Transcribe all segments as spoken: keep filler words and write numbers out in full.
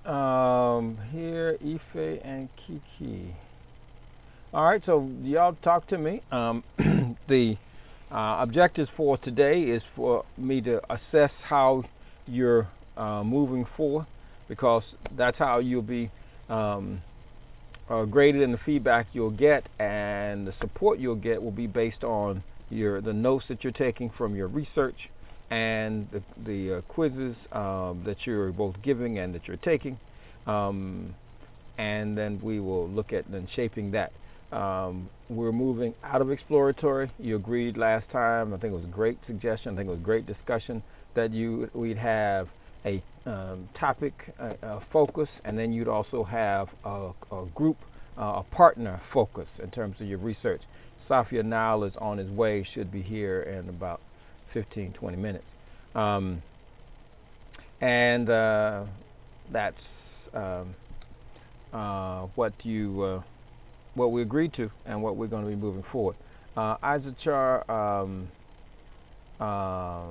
Um, here, Ife and Kiki. All right, so y'all talk to me. Um, the uh, objectives for today is for me to assess how you're uh, moving forward, because that's how you'll be um, uh, graded, and the feedback you'll get and the support you'll get will be based on your the notes that you're taking from your research and the, the uh, quizzes um, that you're both giving and that you're taking. Um, and then we will look at then shaping that. Um, we're moving out of exploratory. You agreed last time. I think it was a great suggestion. I think it was a great discussion that you we'd have a um, topic, a, a focus, and then you'd also have a, a group, uh, a partner focus in terms of your research. Safia now is on his way, should be here in about fifteen, twenty minutes. Um, and uh, that's um, uh, what you uh, what we agreed to and what we're going to be moving forward. Uh, Isachar, um, uh,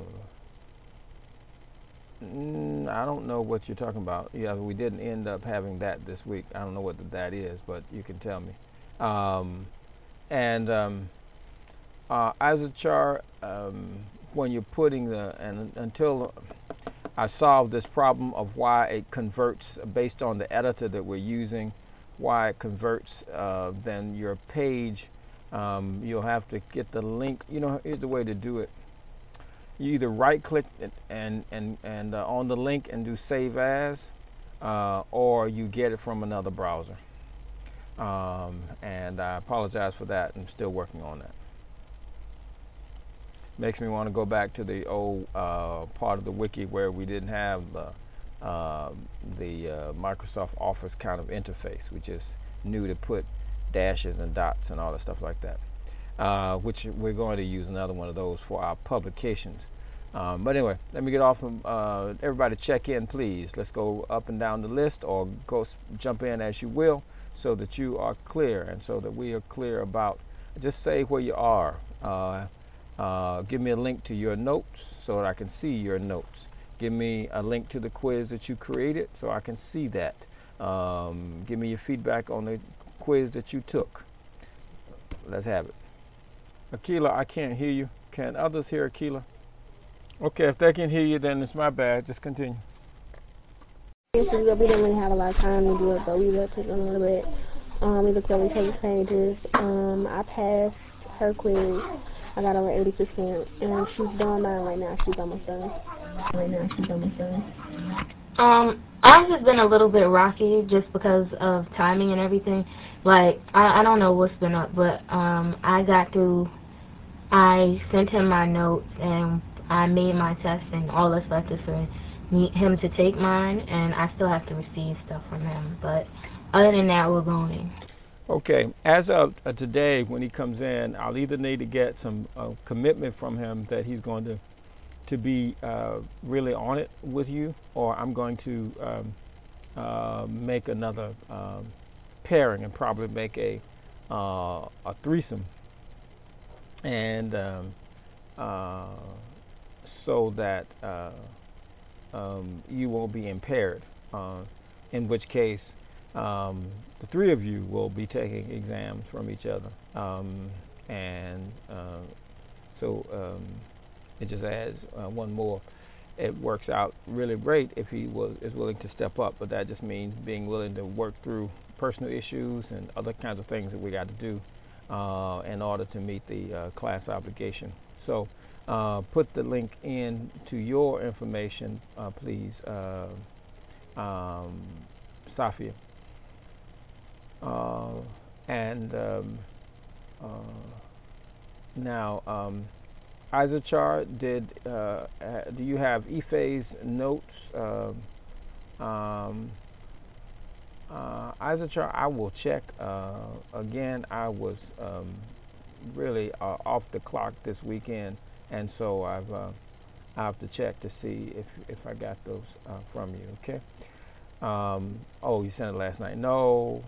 mm, I don't know what you're talking about. Yeah, we didn't end up having that this week. I don't know what the, that is, but you can tell me. Um, and um, uh, Isachar, um, when you're putting the and until I solve this problem of why it converts based on the editor that we're using, why it converts, uh, then your page, um, you'll have to get the link. You know, here's the way to do it. You either right click it and, and, and uh, on the link and do save as, uh, or you get it from another browser. Um, and I apologize for that. I'm still working on that. Makes me want to go back to the old uh, part of the wiki where we didn't have the uh, the uh, Microsoft Office kind of interface. We just knew to put dashes and dots and all that stuff like that, uh, which we're going to use another one of those for our publications. Um, but anyway, let me get off. From, uh, everybody check in, please. Let's go up and down the list, or go jump in as you will, so that you are clear and so that we are clear about. Just say where you are. Uh, uh, give me a link to your notes so that I can see your notes. Give me a link to the quiz that you created so I can see that. Um, give me your feedback on the quiz that you took. Let's have it. Akila, I can't hear you. Can others hear Akila? Okay, if they can hear you, then it's my bad. Just continue. We didn't really have a lot of time to do it, but we will take a little bit. Um, we looked over each other's pages. Um, I passed her quiz. I got over eighty percent, and she's doing mine right now. She's almost done. Right now, she's almost done. Um, ours has been a little bit rocky just because of timing and everything. Like, I, I don't know what's been up, but um, I got through, I sent him my notes, and I made my test, and all that's left is for me, him to take mine, and I still have to receive stuff from him. But other than that, we're going. Okay, as of uh, today, when he comes in, I'll either need to get some uh, commitment from him that he's going to to be uh, really on it with you, or I'm going to um, uh, make another um, pairing and probably make a uh, a threesome, and um, uh, so that uh, um, you won't be impaired. Uh, in which case, um, the three of you will be taking exams from each other, um, and uh, so um, it just adds uh, one more. It works out really great if he was is willing to step up, but that just means being willing to work through personal issues and other kinds of things that we got to do uh, in order to meet the uh, class obligation. So uh, put the link in to your information, uh, please, uh, um, Safia. Uh, and um, uh, now, um, Isachar, did uh, do you have Ife's notes? Uh, um, uh, Isachar, I will check. Uh, again, I was um, really uh, off the clock this weekend, and so I've uh, I have to check to see if if I got those uh, from you. Okay. Um, oh, you sent it last night. No,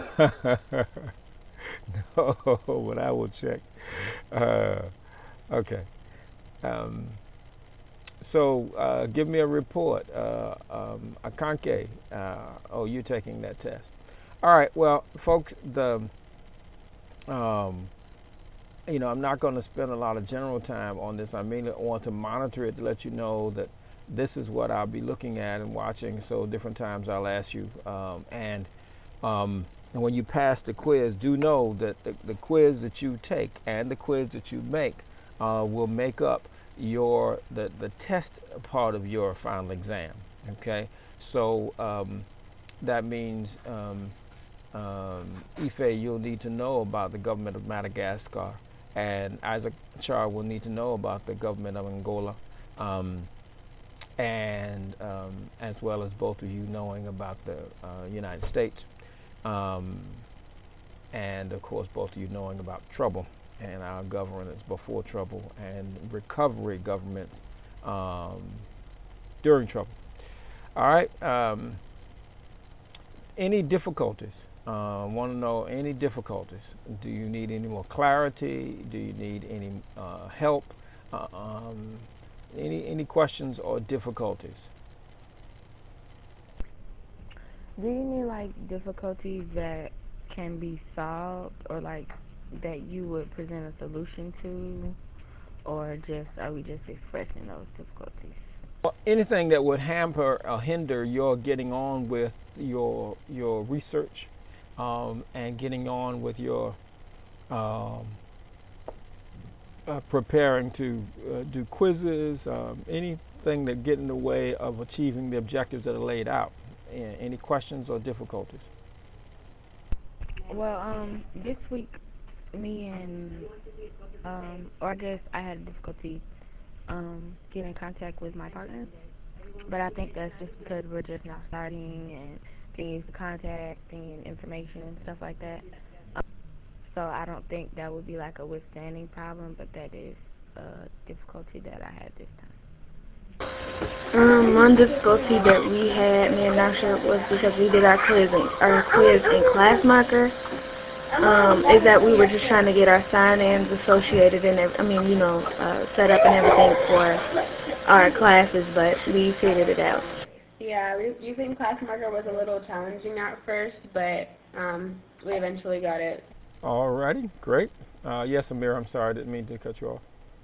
no, but I will check. Uh, okay. Um, So uh, give me a report. Uh, um, Akanke, uh, oh, you're taking that test. All right. Well, folks, the um, you know, I'm not going to spend a lot of general time on this. I mainly want to monitor it to let you know that this is what I'll be looking at and watching. So different times I'll ask you. Um, and, um, and when you pass the quiz, do know that the, the quiz that you take and the quiz that you make uh, will make up your the, the test part of your final exam. Okay, so um, that means um, um, Ife, you'll need to know about the government of Madagascar, and Isaac Char will need to know about the government of Angola, um, and um, as well as both of you knowing about the uh, United States, um, and of course both of you knowing about trouble and our governance before trouble and recovery government um, during trouble. All right. Um, any difficulties? Uh, Want to know any difficulties? Do you need any more clarity? Do you need any uh, help? Uh, um, any any questions or difficulties? Do you mean like difficulties that can be solved, or like that you would present a solution to, or just are we just expressing those difficulties? Well, anything that would hamper or hinder your getting on with your your research um, and getting on with your um, uh, preparing to uh, do quizzes, um, anything that get in the way of achieving the objectives that are laid out. A- Any questions or difficulties? Well, um, this week, me and um, or I guess I had difficulty um getting in contact with my partner, but I think that's just because we're just now starting and getting used to contacting and information and stuff like that. Um, so I don't think that would be like a withstanding problem, but that is a difficulty that I had this time. Um, one difficulty that we had, me and Nasha, was because we did our quiz in, our quiz in class marker. Um, is that we were just trying to get our sign-ins associated and I mean, you know, uh, set up and everything for our classes, but we figured it out. Yeah, using class marker was a little challenging at first, but um, we eventually got it. All righty, great. Uh, yes, Amir, I'm sorry, I didn't mean to cut you off.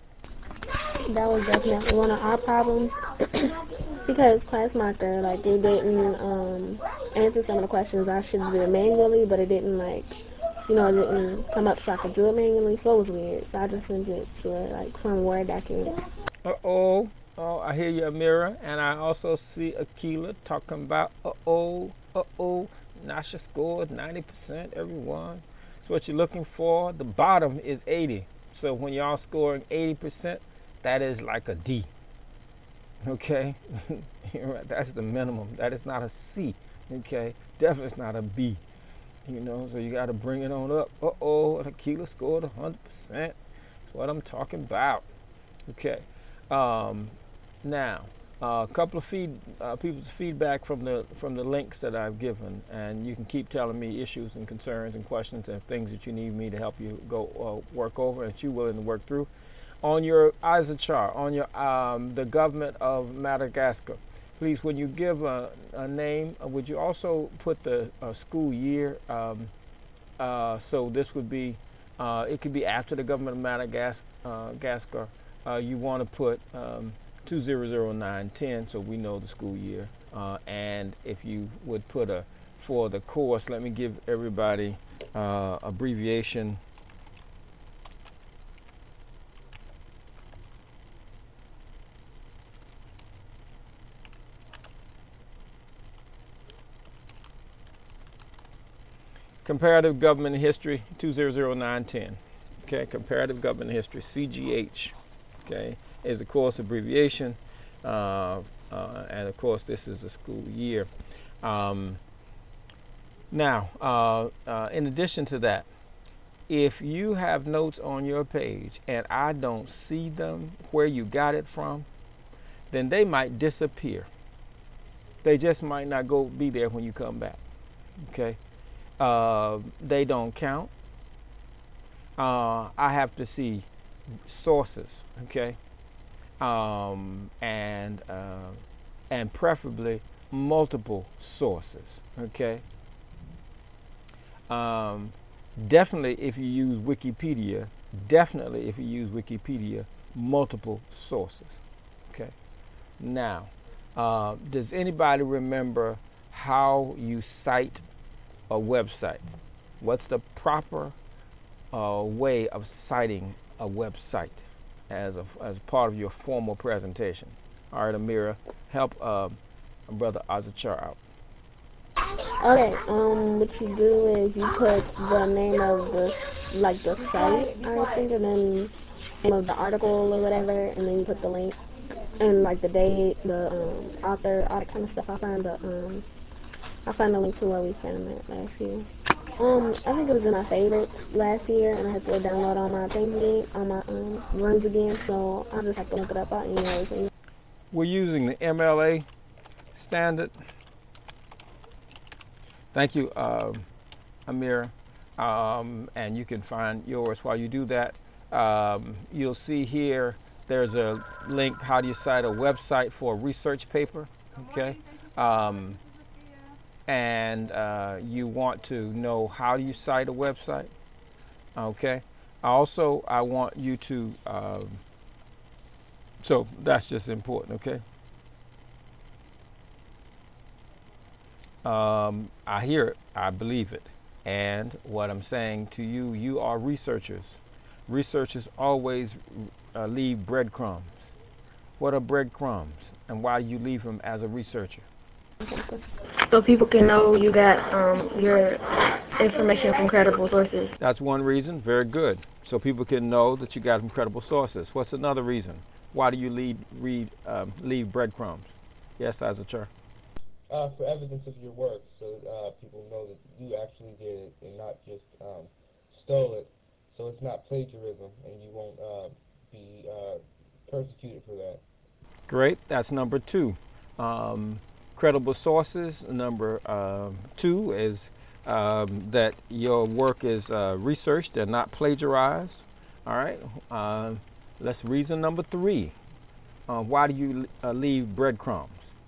That was definitely one of our problems because class marker, like, it didn't um, answer some of the questions I should do it manually, but it didn't, like, you know, it didn't come up so I could do it manually, so it was weird. So I just sent it to, like, some Word document. Uh-oh. Oh, I hear you, Amira. And I also see Akila talking about, uh-oh, uh-oh. Nasha scored ninety percent, everyone. That's what you're looking for. The bottom is eighty. So when y'all scoring eighty percent, that is like a D. Okay? That's the minimum. That is not a C. Okay? Definitely it's not a B. You know, so you got to bring it on up. Uh-oh, Akila scored one hundred percent. That's what I'm talking about. Okay. Um, now, uh, a couple of feed uh, people's feedback from the from the links that I've given, and you can keep telling me issues and concerns and questions and things that you need me to help you go uh, work over and that you're willing to work through. On your Isachar, on your um, the government of Madagascar, please, when you give a, a name, uh, would you also put the uh, school year? Um, uh, so this would be, uh, it could be after the government of Madagascar. Uh, you want to put um, two thousand nine ten, so we know the school year. Uh, and if you would put a, for the course, let me give everybody uh, abbreviation. Comparative Government History two thousand nine ten. Okay, Comparative Government History, C G H. Okay, is the course abbreviation, uh, uh, and of course this is the school year. Um, now, uh, uh, in addition to that, if you have notes on your page and I don't see them where you got it from, then they might disappear. They just might not go be there when you come back. Okay, uh, they don't count. Uh, I have to see sources. Okay. um, and uh, and preferably multiple sources. Okay. Um, definitely, if you use Wikipedia, definitely if you use Wikipedia, multiple sources. Okay. Now, uh, does anybody remember how you cite a website? What's the proper uh, way of citing a website as a, as part of your formal presentation? All right, Amira, help uh, brother Azachar out. Okay, um, what you do is you put the name of the, like, the site, I think, and then name of the article or whatever, and then you put the link, and, like, the date, the, um, author, all that kind of stuff. I found the, um, I found the link to where we found that last year. Um, I think it was in my favorites last year, and I had to download all my things again, all my, um, runs again, so I'll just have to look it up. I'll email it to you. We're using the M L A standard. Thank you, uh, Amir. Um, and you can find yours while you do that. Um, you'll see here there's a link. How do you cite a website for a research paper? Okay. Um, and uh, you want to know how do you cite a website? Okay. Also, I want you to. Um, so that's just important. Okay. Um, I hear it, I believe it. And what I'm saying to you, you are researchers. Researchers always uh, leave breadcrumbs. What are breadcrumbs? And why do you leave them as a researcher? So people can know you got um, your information from credible sources. That's one reason. Very good. So people can know that you got from credible sources. What's another reason? Why do you leave, read, um, leave breadcrumbs? Yes, Azachar. Uh, for evidence of your work, so uh, people know that you actually did it and not just um, stole it. So it's not plagiarism, and you won't uh, be uh, persecuted for that. Great. That's number two. Um, credible sources. Number uh, two is um, that your work is uh, researched and not plagiarized. All right. Uh, let's reason number three. Uh, why do you uh, leave breadcrumbs?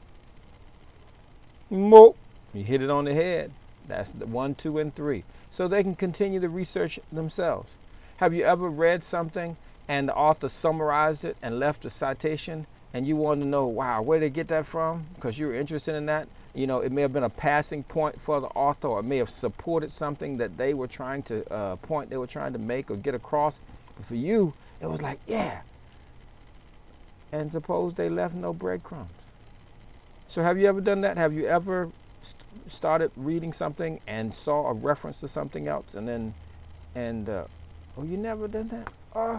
Mo, you hit it on the head. That's the one, two, and three. So they can continue the research themselves. Have you ever read something and the author summarized it and left a citation and you want to know, wow, where did they get that from? Because you're interested in that. You know, it may have been a passing point for the author, or it may have supported something that they were trying to, uh, point they were trying to make or get across. But for you, it was like, yeah. And suppose they left no breadcrumbs. So have you ever done that? Have you ever st- started reading something and saw a reference to something else and then, and, uh, oh, you never done that? Oh,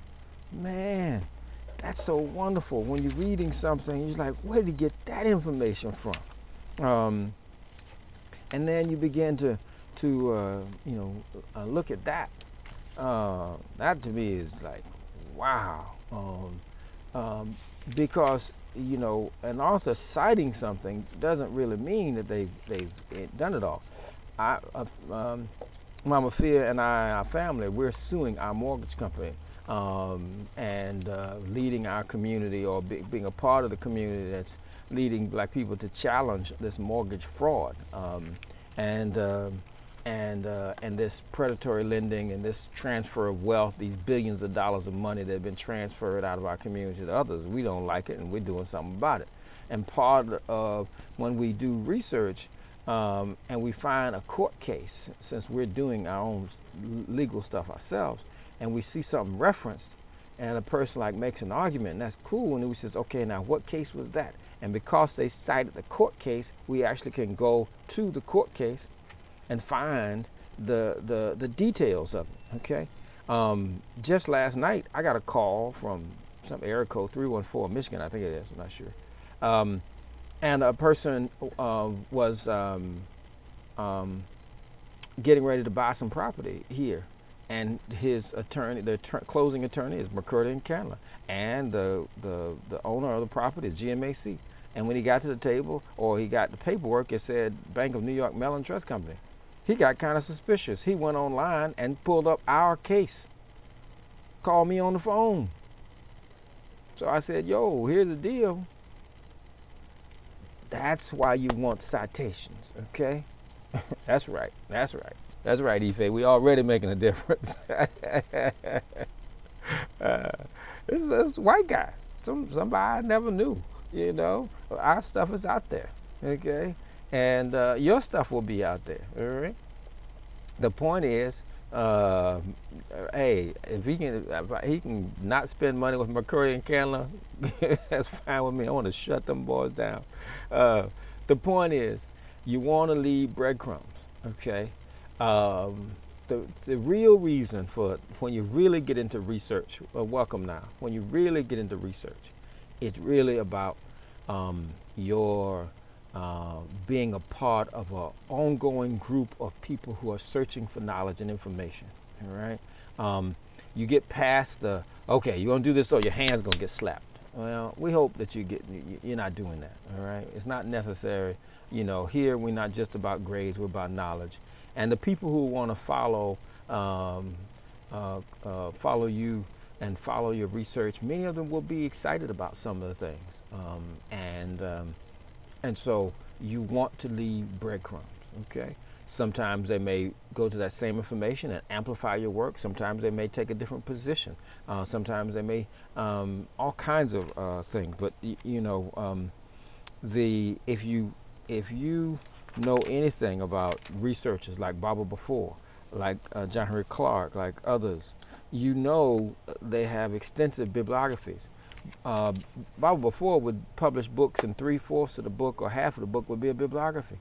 man, that's so wonderful. When you're reading something, you're like, where did you get that information from? Um, and then you begin to, to uh, you know, uh, look at that. Uh, that to me is like, wow. Um, um, because you know, an author citing something doesn't really mean that they've they've done it all. I, uh, um, Mama Fia and I, our family, we're suing our mortgage company um, and uh, leading our community, or be, being a part of the community that's leading black people to challenge this mortgage fraud um, and uh, and uh, and this predatory lending and this transfer of wealth, these billions of dollars of money that have been transferred out of our community to others. We don't like it, and we're doing something about it. And part of when we do research um, and we find a court case, since we're doing our own legal stuff ourselves, and we see something referenced, and a person like makes an argument, and that's cool, and we says, okay, now what case was that? And because they cited the court case, we actually can go to the court case and find the the the details of it. Okay. Um, just last night, I got a call from some area code three one four, Michigan, I think it is. I'm not sure. Um, and a person uh, was um, um, getting ready to buy some property here, and his attorney, the attor- closing attorney, is McCurdy and Candler, and the the the owner of the property is G M A C. And when he got to the table, or he got the paperwork, it said Bank of New York Mellon Trust Company. He got kind of suspicious. He went online and pulled up our case. Called me on the phone. So I said, yo, here's the deal. That's why you want citations, okay? That's right. That's right. That's right, Ife. We already making a difference. uh, this, is, this is a white guy. Some somebody I never knew. You know, our stuff is out there, okay, and uh, your stuff will be out there. All right. The point is, uh, hey, if he can, if he can not spend money with McCurry and Candler, that's fine with me. I want to shut them boys down. Uh, the point is, you want to leave breadcrumbs, okay? Um, the the real reason for when you really get into research, well, welcome now. When you really get into research, it's really about um, your uh, being a part of an ongoing group of people who are searching for knowledge and information. All right. Um, you get past the okay, you're gonna do this, or your hand's gonna get slapped. Well, we hope that you get you're not doing that. All right. It's not necessary. You know, here we're not just about grades; we're about knowledge. And the people who want to follow um, uh, uh, follow you and follow your research, many of them will be excited about some of the things. Um, and um, and so you want to leave breadcrumbs, okay? Sometimes they may go to that same information and amplify your work. Sometimes they may take a different position. Uh, sometimes they may um, all kinds of uh, things. But y- you know, um, the if you if you know anything about researchers like Baba Before, like uh, John Henry Clark, like others, you know they have extensive bibliographies. Uh, Baba Before would publish books, and three fourths of the book or half of the book would be a bibliography.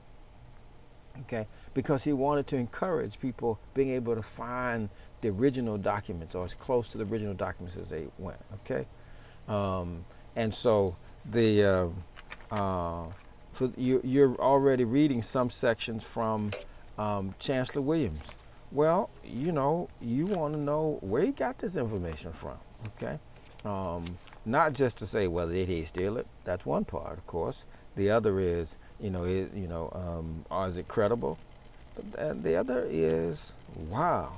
Okay, because he wanted to encourage people being able to find the original documents or as close to the original documents as they went. Okay, um, and so the uh, uh, so you, you're already reading some sections from um, Chancellor Williams. Well, you know, you want to know where he got this information from. Okay, um, not just to say, well, did he steal it? That's one part, of course. The other is, you know, is, you know, um, or is it credible? But th- the other is, wow.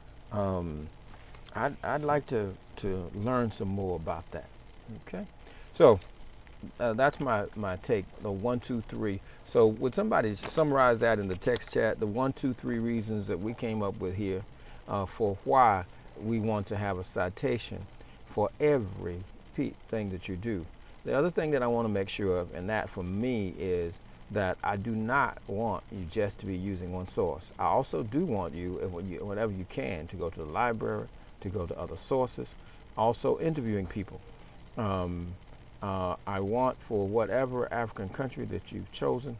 Um, I'd, I'd like to, to learn some more about that. Okay, so uh, that's my, my take. The one, two, three. So would somebody summarize that in the text chat? The one, two, three reasons that we came up with here uh, for why we want to have a citation for every pe- thing that you do. The other thing that I want to make sure of, and that for me is that I do not want you just to be using one source. I also do want you, if when you, whenever you can, to go to the library, to go to other sources, also interviewing people. Um, uh, I want for whatever African country that you've chosen,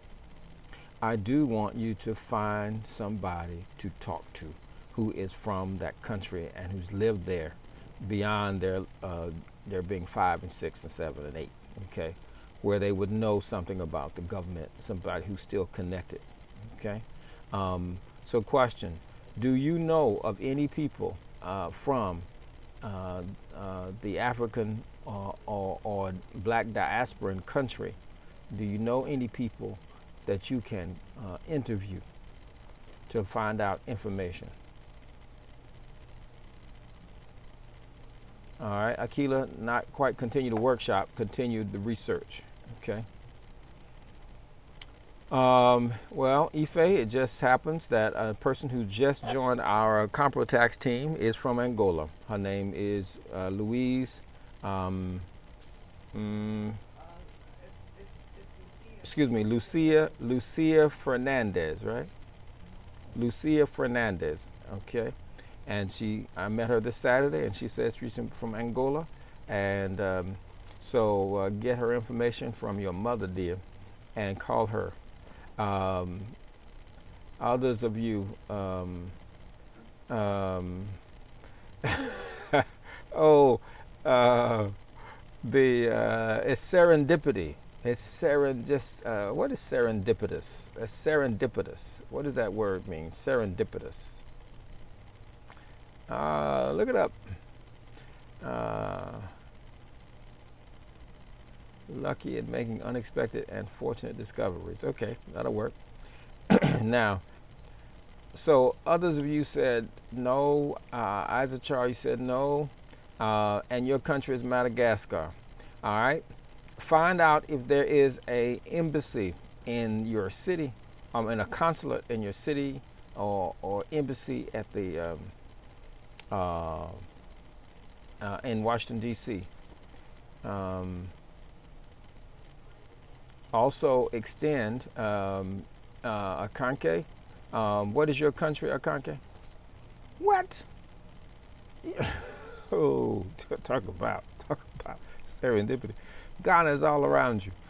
I do want you to find somebody to talk to who is from that country and who's lived there beyond their uh, their being five and six and seven and eight, okay, where they would know something about the government, somebody who's still connected, okay. Um, so, question: do you know of any people uh, from uh, uh, the African uh, or, or black diasporan country? Do you know any people that you can uh, interview to find out information? All right, Akila, not quite continue the workshop, continue the research. Okay. Um, well, Ife, it just happens that a person who just joined our ComproTax team is from Angola. Her name is uh, Louise. Um, mm, excuse me, Lucia. Lucia Fernandez, right? Lucia Fernandez. Okay. And she, I met her this Saturday, and she says she's from Angola, and um, so uh, get her information from your mother, dear, and call her. Um, others of you, um, um, oh, uh, the uh, it's serendipity. It's seren just uh, what is serendipitous? It's serendipitous. What does that word mean? Serendipitous. Uh, look it up. Uh, lucky at making unexpected and fortunate discoveries. Okay, that'll work. Now, so others of you said no. Uh, Isaac Charlie said no. uh, and your country is Madagascar. All right. Find out if there is a embassy in your city, um, in a consulate in your city, or or embassy at the um, uh, uh, in Washington D C. Um, also extend um, uh, Akanke. Um, what is your country, Akanke? What? Oh, t- talk about talk about serendipity. Ghana is all around you.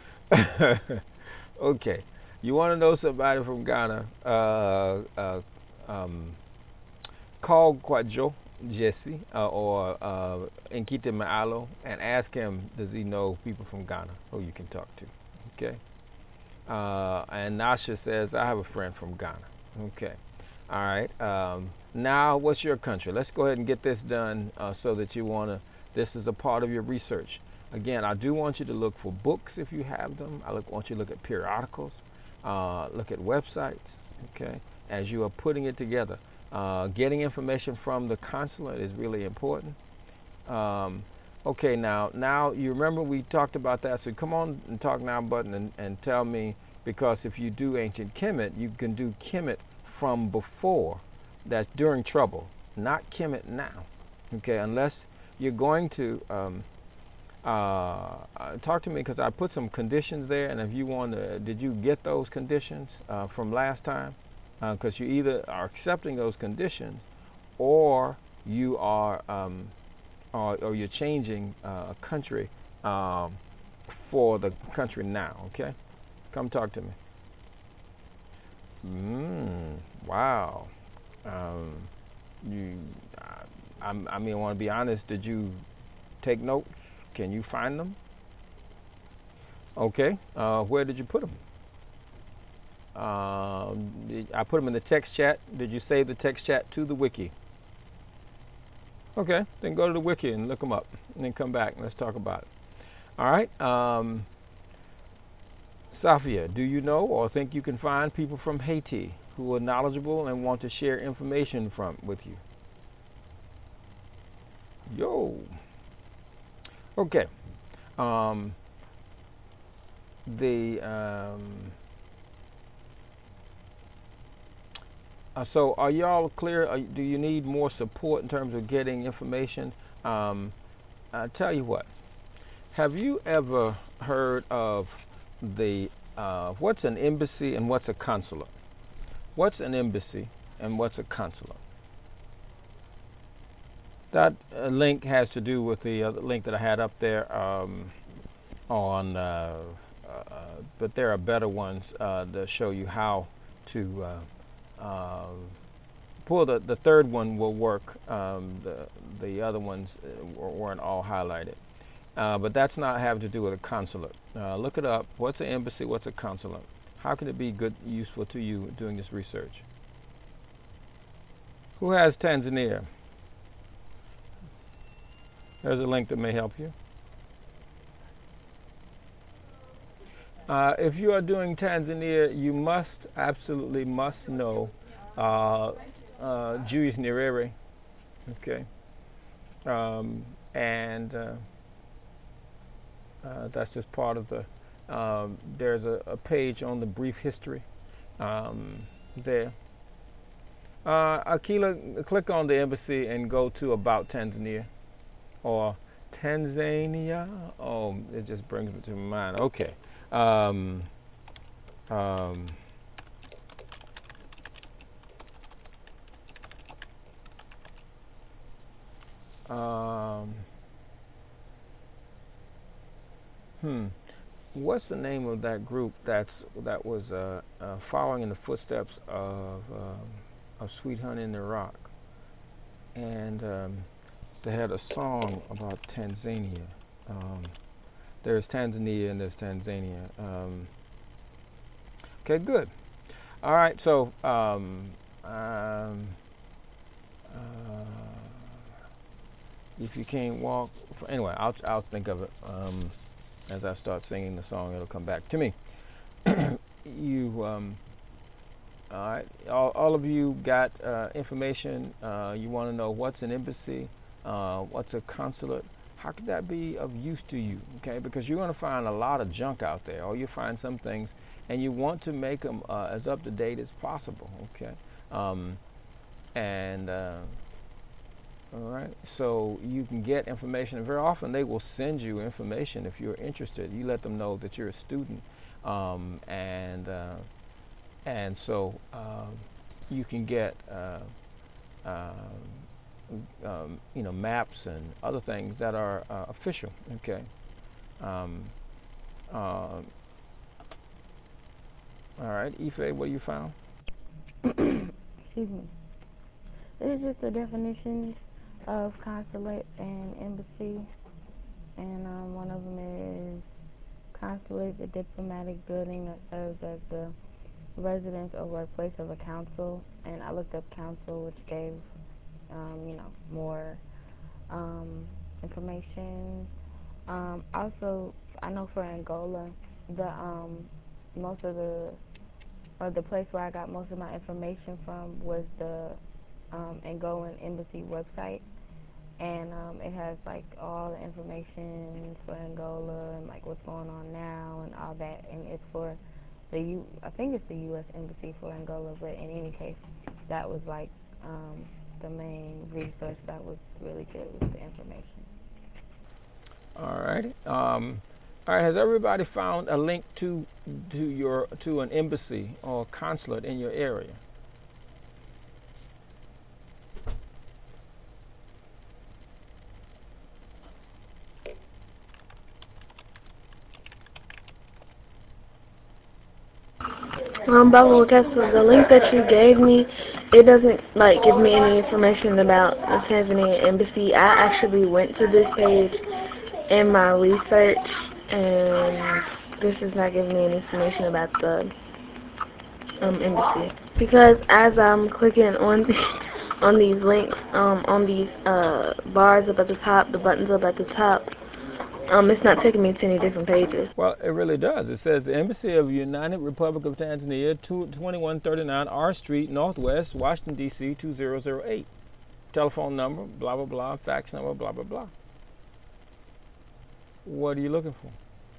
Okay, you want to know somebody from Ghana? Uh, uh, um, call Kwajo Jesse uh, or uh, Nkita Maalo and ask him, does he know people from Ghana who you can talk to? Okay. Uh, and Nasha says, I have a friend from Ghana. Okay. All right. Um, now, what's your country? Let's go ahead and get this done uh, so that you want to, this is a part of your research. Again, I do want you to look for books if you have them. I look, want you to look at periodicals, uh, look at websites, okay, as you are putting it together. Uh, getting information from the consulate is really important. Um, okay, now, now you remember we talked about that, so come on and talk now button and, and tell me, because if you do ancient Kemet, you can do Kemet from before, that's during trouble, not Kemet now, okay, unless you're going to um, uh, uh, talk to me, because I put some conditions there, and if you want to, did you get those conditions uh, from last time? Because uh, you either are accepting those conditions, or you are, um, or, or you're changing uh, a country um, for the country now. Okay, come talk to me. Mm, wow. Um, you, I, I mean, I want to be honest. Did you take notes? Can you find them? Okay. Uh, where did you put them? Um, I put them in the text chat. Did you save the text chat to the wiki? Okay, then go to the wiki and look them up, and then come back and let's talk about it. All right. Um, Safia, do you know or think you can find people from Haiti who are knowledgeable and want to share information from with you? Yo. Okay. Um, the um, uh, so are y'all clear? Are, do you need more support in terms of getting information? Um, I tell you what. Have you ever heard of the uh, what's an embassy and what's a consulate? What's an embassy and what's a consulate? That uh, link has to do with the uh, link that I had up there um, on, uh, uh, but there are better ones uh, that show you how to uh, uh, pull. The, the third one will work. Um, the, the other ones weren't all highlighted. Uh, but that's not have to do with a consulate. Uh, look it up. What's an embassy? What's a consulate? How can it be good, useful to you doing this research? Who has Tanzania? There's a link that may help you. Uh, if you are doing Tanzania, you must, absolutely must know uh, uh, Julius Nyerere. Okay. Um, and uh, uh, that's just part of the, um, there's a, a page on the brief history um, there. Uh, Akila, click on the embassy and go to About Tanzania or Tanzania. Oh, it just brings me to mind. Okay. Um, um, um, hmm. What's the name of that group that's that was uh, uh, following in the footsteps of um, of Sweet Honey in the Rock, and um, they had a song about Tanzania. Um, there's Tanzania and there's Tanzania. Um, okay, good. All right, so um, um, uh, if you can't walk, anyway, I'll I'll think of it. Um, as I start singing the song, it'll come back to me. you, um, all right, all, all of you got uh, information. Uh, you want to know what's an embassy, uh, what's a consulate, how could that be of use to you? Okay, because you're going to find a lot of junk out there, or you find some things, and you want to make them uh, as up to date as possible. Okay, um, and uh, all right, so you can get information, and very often they will send you information if you're interested. You let them know that you're a student, um, and uh, and so uh, you can get uh, uh, um, you know, maps and other things that are uh, official. Okay. Um, uh, all right, Ife, what you found? Excuse me. It's just the definitions of consulate and embassy, and um, one of them is consulate, the diplomatic building that serves as the residence or workplace of a consul. And I looked up council, which gave um, you know more um, information. Um, also, I know for Angola, the um, most of the or the place where I got most of my information from was the um, Angolan embassy website, and um, it has like all the information for Angola and like what's going on now and all that, and it's for the U. I think it's the U S embassy for Angola, but in any case, that was like um, the main resource that was really good with the information. All right. Um, all right. Has everybody found a link to to your to an embassy or consulate in your area? Um, Baba Castle, the link that you gave me, it doesn't like give me any information about the Tanzania embassy. I actually went to this page in my research, and this is not giving me any information about the um, embassy. Because as I'm clicking on on these links, um, on these uh, bars up at the top, the buttons up at the top, Um, it's not taking me to any different pages. Well, it really does. It says the Embassy of the United Republic of Tanzania, twenty-one thirty-nine R Street, Northwest, Washington, D C two zero zero eight. Telephone number, blah, blah, blah, fax number, blah, blah, blah. What are you looking for?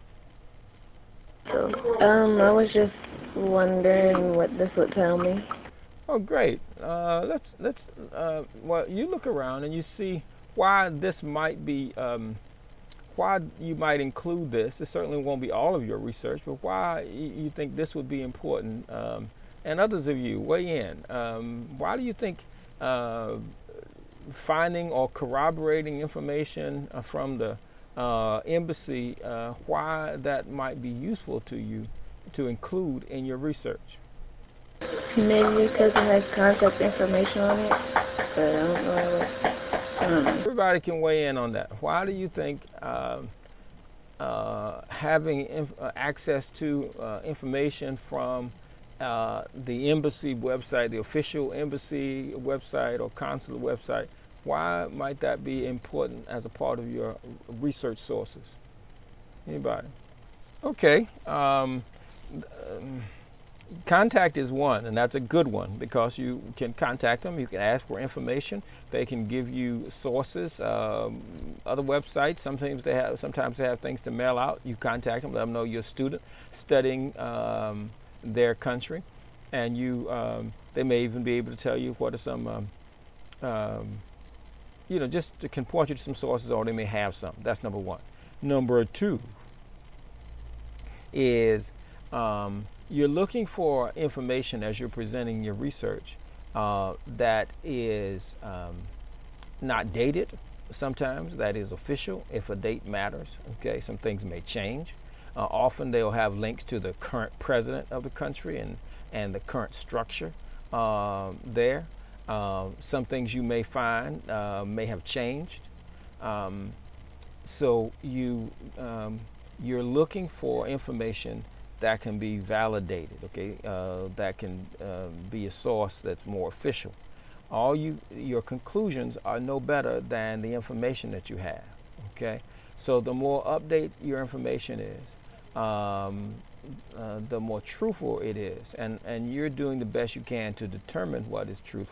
So, um, I was just wondering what this would tell me. Oh, great. Uh, let's, let's, uh, well, you look around and you see why this might be, um, why you might include this. It certainly won't be all of your research, but why you think this would be important. Um, and others of you, weigh in. Um, why do you think uh, finding or corroborating information uh, from the uh, embassy, uh, why that might be useful to you to include in your research? Maybe because it has contact information on it, but I don't know what. Um, Everybody can weigh in on that. Why do you think uh, uh, having inf uh, access to uh, information from uh, the embassy website, the official embassy website or consulate website, why might that be important as a part of your research sources? Anybody? Okay. Um, um, Contact is one, and that's a good one because you can contact them. You can ask for information. They can give you sources. Um, other websites, sometimes they have sometimes they have things to mail out. You contact them, let them know you're a student studying um, their country, and you um, they may even be able to tell you what are some um, um, you know, just to, can point you to some sources, or they may have some. That's number one. Number two is um, you're looking for information as you're presenting your research uh, that is um, not dated sometimes, that is official if a date matters. Okay, some things may change. Uh, often they'll have links to the current president of the country and, and the current structure uh, there. Uh, some things you may find uh, may have changed. Um, so you, um, you're looking for information that can be validated, okay, uh, that can uh, be a source that's more official. All you, your conclusions are no better than the information that you have, okay? So the more update your information is, um, uh, the more truthful it is, and, and you're doing the best you can to determine what is truthful,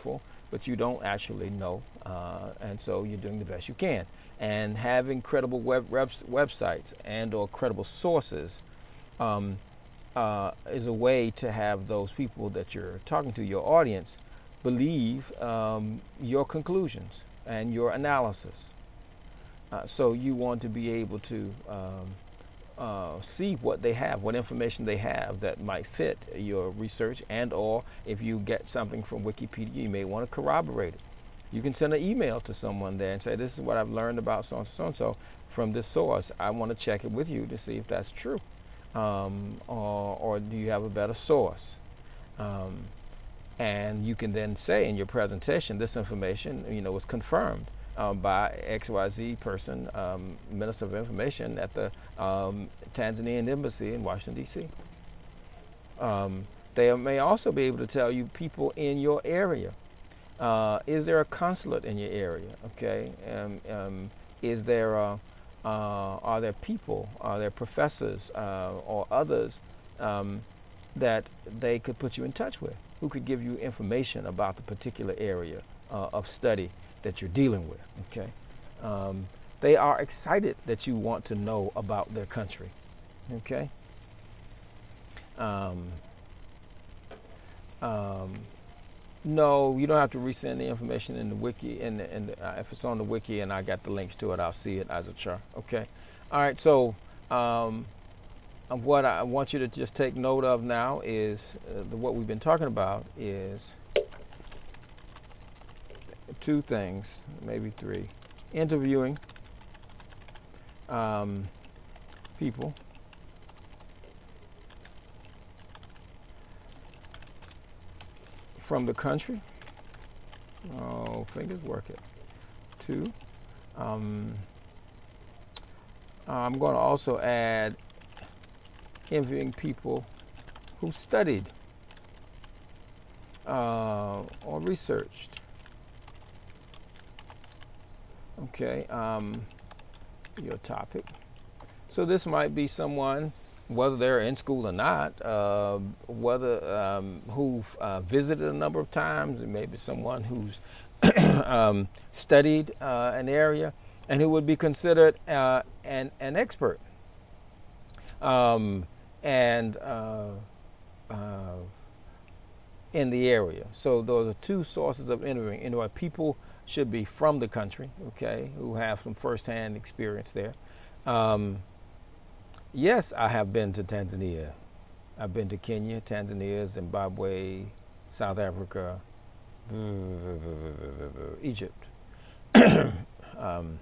but you don't actually know, uh, and so you're doing the best you can. And having credible web reps, websites and or credible sources um, uh, is a way to have those people that you're talking to, your audience, believe um, your conclusions and your analysis. Uh, so you want to be able to um, uh, see what they have, what information they have that might fit your research, and or if you get something from Wikipedia, you may want to corroborate it. You can send an email to someone there and say, this is what I've learned about so and so and so from this source. I want to check it with you to see if that's true. Um, or, or do you have a better source? Um, and you can then say in your presentation, this information, you know, was confirmed um, by X Y Z person, um, Minister of Information at the um, Tanzanian Embassy in Washington, D C Um, they may also be able to tell you people in your area. Uh, is there a consulate in your area? Okay. Um, um, is there a, uh, are there people, are there professors uh, or others um, that they could put you in touch with, who could give you information about the particular area uh, of study that you're dealing with? Okay. Um, they are excited that you want to know about their country. Okay. Um, um, No, you don't have to resend the information in the wiki. In the, in the, uh, if it's on the wiki and I got the links to it, I'll see it as a chart. Okay. All right. So um, what I want you to just take note of now is uh, the, what we've been talking about is two things, maybe three. Interviewing um, people. From the country. Oh, fingers work it. Two. Um, I'm going to also add interviewing people who studied uh, or researched. Okay, um, your topic. So this might be someone, whether they're in school or not, uh, whether um, who've uh, visited a number of times, and maybe someone who's um, studied uh, an area and who would be considered uh, an, an expert. Um, and uh, uh, in the area. So those are two sources of interviewing. Anyway, people should be from the country, okay, who have some firsthand experience there. Um, yes, I have been to Tanzania. I've been to Kenya, Tanzania, Zimbabwe, South Africa, Egypt. um,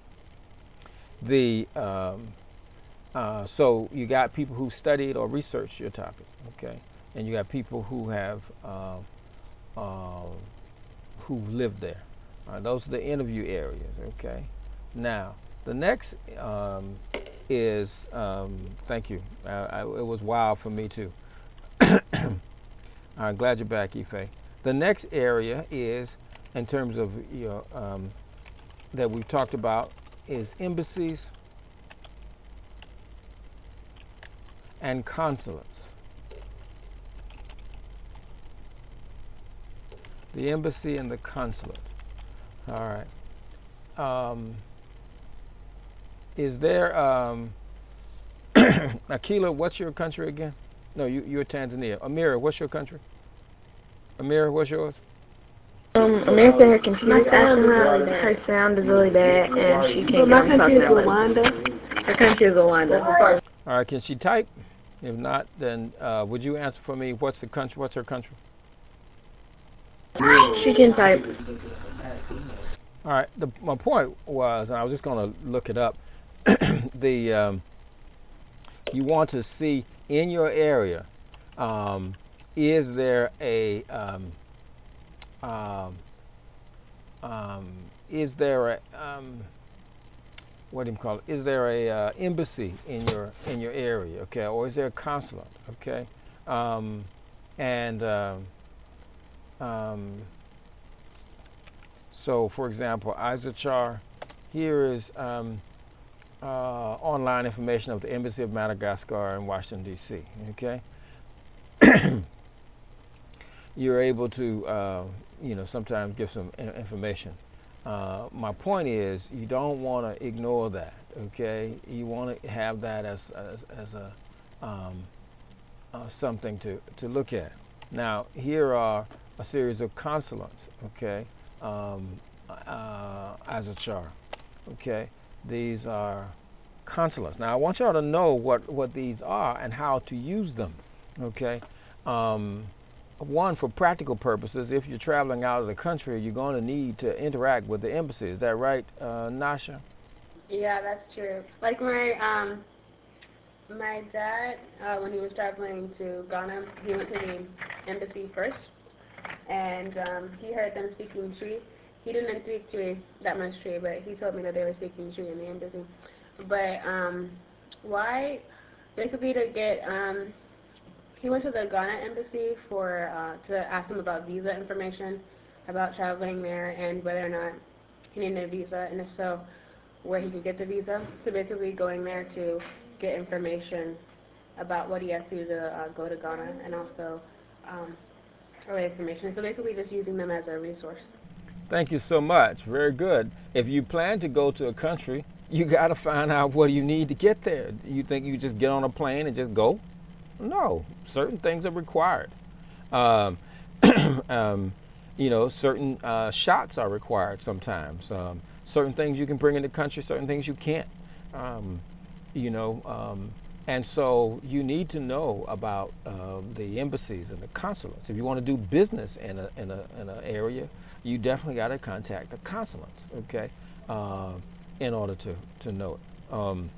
the um, uh, so you got people who studied or researched your topic, okay, and you got people who have uh, uh, who lived there. Uh, those are the interview areas, okay. Now the next um, is um, thank you. Uh, I, it was wild for me too. I'm glad you're back, Ife. The next area is, in terms of you know, um, that we've talked about, is embassies and consulates. The embassy and the consulate. All right. Um, is there, um, Akila, what's your country again? No, you, you're Tanzania. Amira, what's your country? Amira, what's yours? Um, Amira said her computer's actually really bad. Her sound is really bad, and she can't. So my country is Rwanda. Her country is Rwanda. All right, can she type? If not, then uh, would you answer for me? What's the country? What's her country? She can type. All right. The, my point was, and I was just going to look it up. the um, you want to see in your area, um, is there a um, um, um, is there a um, what do you call it? Is there a uh, embassy in your in your area? Okay, or is there a consulate? Okay, um, and um, um, so, for example, Izachar, here is um, uh, online information of the Embassy of Madagascar in Washington, D C Okay. you're able to, uh, you know, sometimes give some in- information. Uh, my point is, you don't want to ignore that. Okay, you want to have that as as, as a um, uh, something to to look at. Now, here are a series of consonants. Okay, um, uh, as a chart. Okay, these are consonants. Now, I want y'all to know what what these are and how to use them. Okay. Um, one, for practical purposes, if you're traveling out of the country, you're going to need to interact with the embassy. Is that right, uh, Nasha? Yeah, that's true. Like my um my dad, uh, when he was traveling to Ghana, he went to the embassy first, and um, he heard them speaking Tree. He didn't speak Tree that much Tree, but he told me that they were speaking Tree in the embassy. But um, why? Basically to get um, he went to the Ghana embassy for uh, to ask them about visa information, about traveling there and whether or not he needed a visa, and if so, where he could get the visa. So basically going there to get information about what he has to do to uh, go to Ghana, and also um, other information. So basically just using them as a resource. Thank you so much. Very good. If you plan to go to a country, you got to find out what you need to get there. You think you just get on a plane and just go? No, certain things are required. Um, um, you know, certain uh, shots are required sometimes. Um, certain things you can bring in the country, certain things you can't. Um, you know, um, and so you need to know about uh, the embassies and the consulates. If you want to do business in a in a in an area, you definitely got to contact the consulates. Okay, uh, in order to to know it. Um,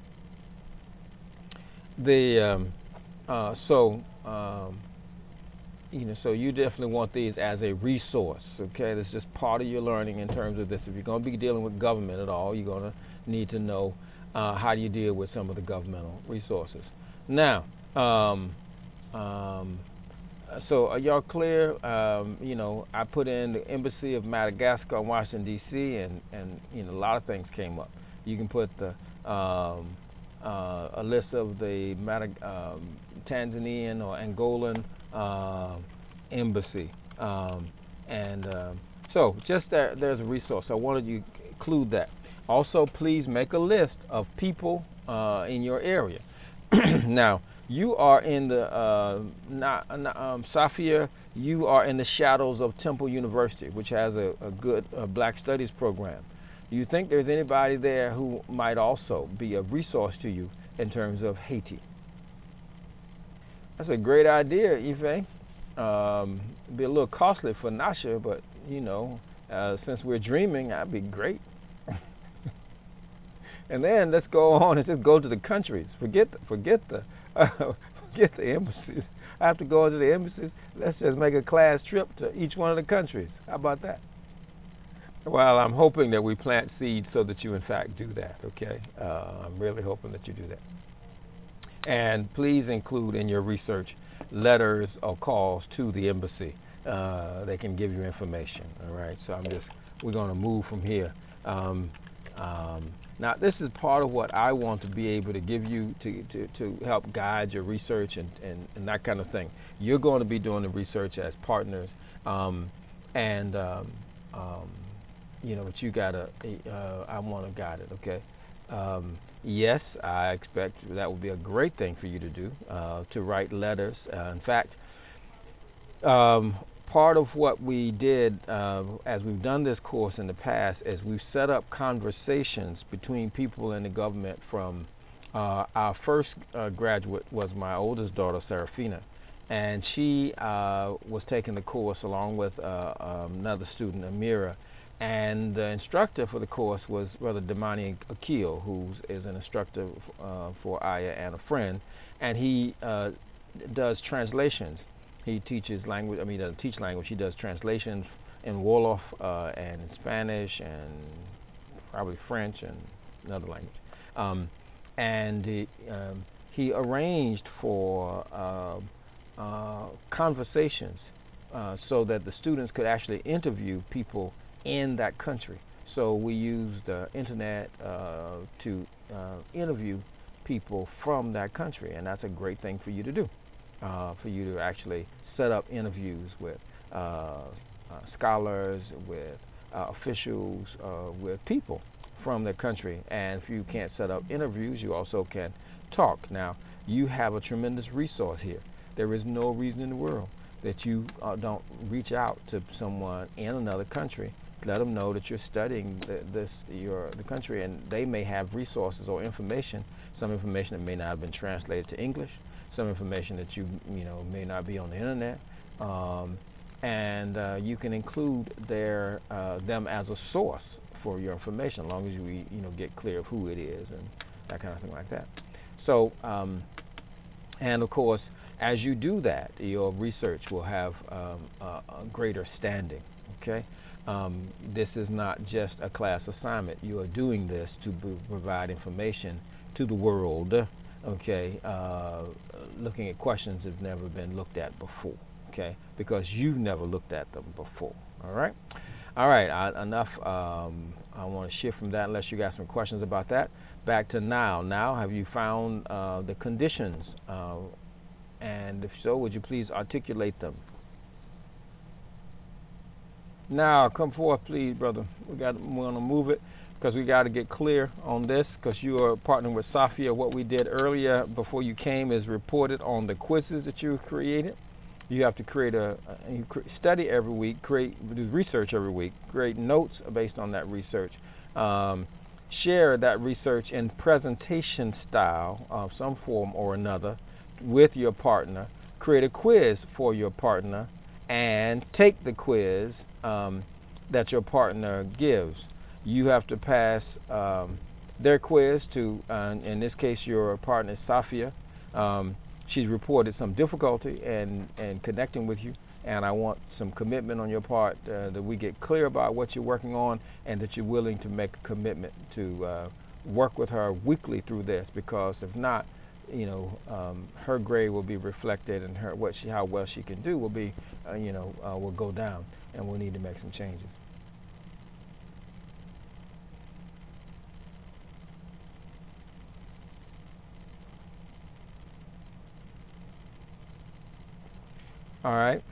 the um, uh, so. Um, you know, so you definitely want these as a resource. Okay, that's just part of your learning in terms of this. If you're going to be dealing with government at all, you're going to need to know uh, how do you deal with some of the governmental resources. Now, um, um, so are y'all clear? Um, you know, I put in the Embassy of Madagascar in Washington D C, and and you know a lot of things came up. You can put the um, uh, a list of the Madag- um, Tanzanian or Angolan uh, embassy, um, and um, so just there, there's a resource. So I wanted you to include that. Also, please make a list of people uh, in your area. Now, you are in the uh, not, um, Safia. You are in the shadows of Temple University, which has a, a good uh, Black Studies program. Do you think there's anybody there who might also be a resource to you in terms of Haiti? That's a great idea, Ife. Um, be a little costly for Nasha, but you know, uh, since we're dreaming, that'd be great. And then let's go on and just go to the countries. Forget the, forget the uh, forget the embassies. I have to go to the embassies. Let's just make a class trip to each one of the countries. How about that? Well, I'm hoping that we plant seeds so that you in fact do that. Okay, uh, I'm really hoping that you do that. And please include in your research letters or calls to the embassy. Uh, they can give you information. All right. So I'm just we're going to move from here. Um, um, now this is part of what I want to be able to give you to, to, to help guide your research and, and, and that kind of thing. You're going to be doing the research as partners, um, and um, um, you know, but you gotta. Uh, I want to guide it. Okay. Um, yes, I expect that would be a great thing for you to do, uh, to write letters. Uh, in fact, um, part of what we did uh, as we've done this course in the past is we've set up conversations between people in the government. From uh, our first uh, graduate was my oldest daughter, Serafina, and she uh, was taking the course along with uh, um, another student, Amira. And the instructor for the course was Brother Damani Akil, who is an instructor uh, for Aya and a friend. And he uh, does translations. He teaches language, I mean, he doesn't teach language, he does translations in Wolof uh, and in Spanish and probably French and another language. Um, and he, um, he arranged for uh, uh, conversations uh, so that the students could actually interview people in that country. So we used the internet uh, to uh, interview people from that country, and that's a great thing for you to do, uh, for you to actually set up interviews with uh, uh, scholars, with uh, officials, uh, with people from the country. And if you can't set up interviews, you also can talk. Now, you have a tremendous resource here. There is no reason in the world that you uh, don't reach out to someone in another country, let them know that you're studying the, this your the country, and they may have resources or information, some information that may not have been translated to English, some information that you you know may not be on the internet, um, and uh, you can include their uh, them as a source for your information, as long as you you know get clear of who it is and that kind of thing like that. So, um, and of course, as you do that, your research will have um, a, a greater standing. Okay, um, this is not just a class assignment. You are doing this to b- provide information to the world. Okay, uh, looking at questions that have never been looked at before. Okay, because you've never looked at them before. All right. All right, I, enough. Um, I want to shift from that unless you got some questions about that. Back to now. Now, have you found uh, the conditions? Uh, and if so, would you please articulate them? Now, come forth, please, brother. We got we want to move it because we got to get clear on this because you are partnering with Safia. What we did earlier before you came is reported on the quizzes that you created. You have to create a, a you cre- study every week, create do research every week, create notes based on that research, um, share that research in presentation style of some form or another with your partner, create a quiz for your partner, and take the quiz um, that your partner gives. You have to pass um, their quiz to, uh, in this case, your partner Safia. Um, she's reported some difficulty in, in connecting with you, and I want some commitment on your part uh, that we get clear about what you're working on and that you're willing to make a commitment to uh, work with her weekly through this, because if not, you know, um, her grade will be reflected, and her what she how well she can do will be, uh, you know, uh, will go down, and we'll need to make some changes. All right.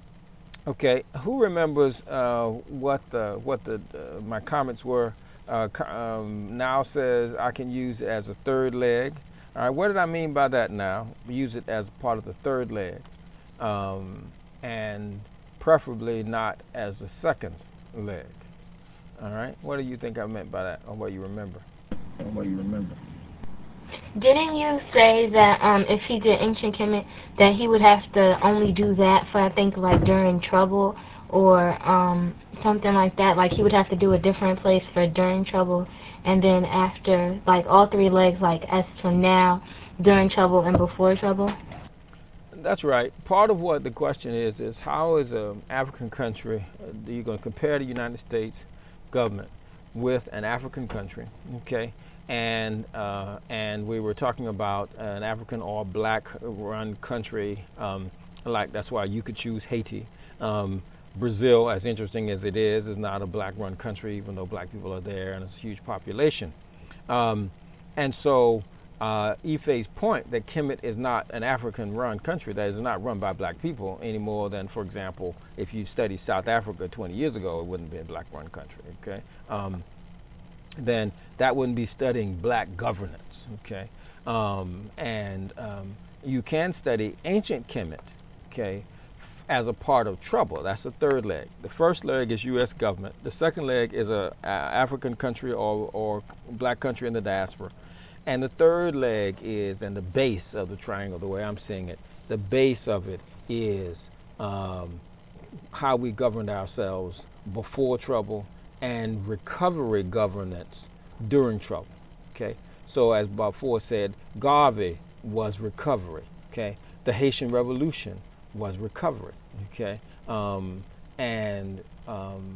Okay. Who remembers uh, what the what the uh, my comments were? Uh, co- um, now says I can use it as a third leg. All right. What did I mean by that? Now use it as part of the third leg, um, and preferably not as the second leg. All right. What do you think I meant by that, or what you remember? Or what you remember? Didn't you say that um, if he did ancient Kemet, that he would have to only do that for, I think, like during trouble or um, something like that? Like he would have to do a different place for during trouble, and then after, like all three legs, like as for now, during trouble and before trouble? That's right. Part of what the question is is how is an African country, uh, you're going to compare the United States government with an African country, okay? And uh, and we were talking about an African or black-run country, um, like that's why you could choose Haiti. Um, Brazil, as interesting as it is, is not a black-run country, even though black people are there and it's a huge population. Um, and so uh, Ife's point that Kemet is not an African-run country, that is not run by black people any more than, for example, if you studied South Africa twenty years ago, it wouldn't be a black-run country, okay? Um, then that wouldn't be studying black governance, okay? Um, and um, you can study ancient Kemet, okay, as a part of trouble. That's the third leg. The first leg is U S government. The second leg is a, a African country or, or black country in the diaspora. And the third leg is, and the base of the triangle, the way I'm seeing it, the base of it is um, how we governed ourselves before trouble and recovery governance during trouble. Okay, so as Bob Ford said, Garvey was recovery. Okay, the Haitian Revolution was recovery. Okay, um, and um,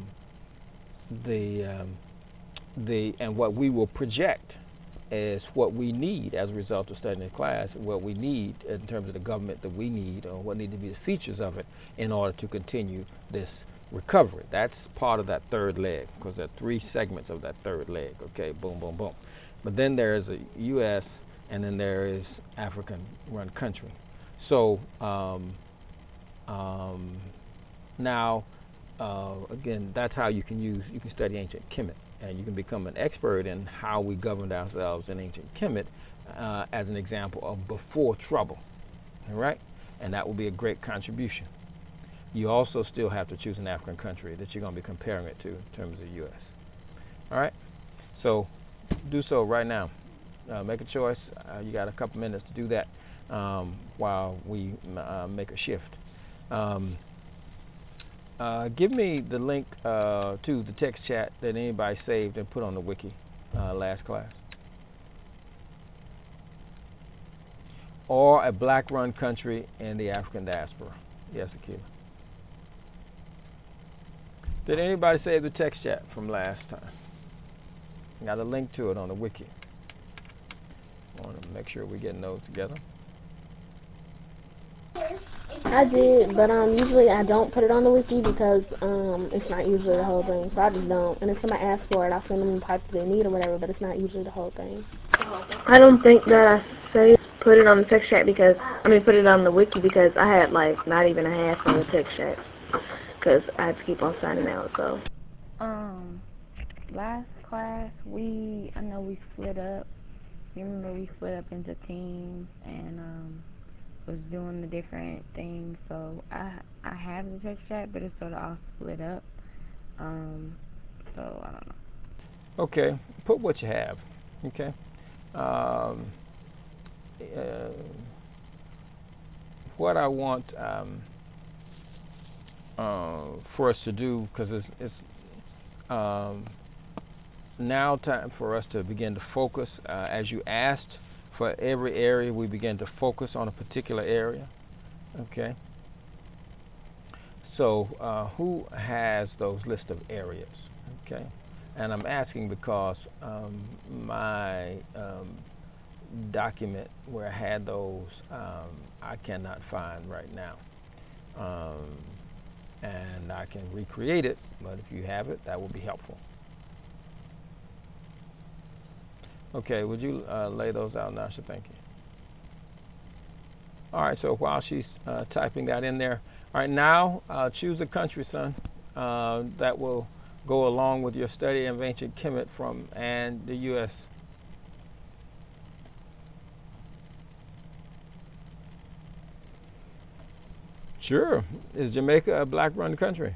the um, the and what we will project is what we need as a result of studying the class, what we need in terms of the government that we need, or what need to be the features of it in order to continue this recovery. That's part of that third leg, because there are three segments of that third leg, okay, boom, boom, boom. But then there is a U S and then there is African run country. So um, um, Now, uh, again, that's how you can use, you can study ancient Kemet, and you can become an expert in how we governed ourselves in ancient Kemet uh, as an example of before trouble, all right? And that will be a great contribution. You also still have to choose an African country that you're going to be comparing it to in terms of the U S. All right? So do so right now. Uh, make a choice. Uh, you got a couple minutes to do that um, while we uh, make a shift. Um, uh, give me the link uh, to the text chat that anybody saved and put on the wiki uh, last class. Or a black-run country in the African diaspora. Yes, Akila. Did anybody save the text chat from last time? Got a link to it on the wiki. I want to make sure we're getting those together. I did, but um, usually I don't put it on the wiki because um, it's not usually the whole thing, so I just don't. And if somebody asks for it, I'll send them the parts they need or whatever, but it's not usually the whole thing. I don't think that I say put it on the text chat because, I mean, put it on the wiki because I had, like, not even a half on the text chat because I had to keep on signing out, so. Um, last class, we, I know we split up. You remember we split up into teams and, um, was doing the different things, so I I have the text chat, but it's sort of all split up. Um, so I don't know. Okay, put what you have. Okay. Um, uh, what I want um, uh, for us to do, because it's, it's um, now time for us to begin to focus. Uh, as you asked, for every area, we begin to focus on a particular area. Okay. So, uh, who has those list of areas? Okay. And I'm asking because um, my um, document where I had those, um, I cannot find right now. Um, and I can recreate it, but if you have it, that will be helpful. Okay, would you uh, lay those out, Nasha? Thank you. All right, so while she's uh, typing that in there, all right, now uh, choose a country, son, uh, that will go along with your study of ancient Kemet from and the U S. Sure. Is Jamaica a black-run country?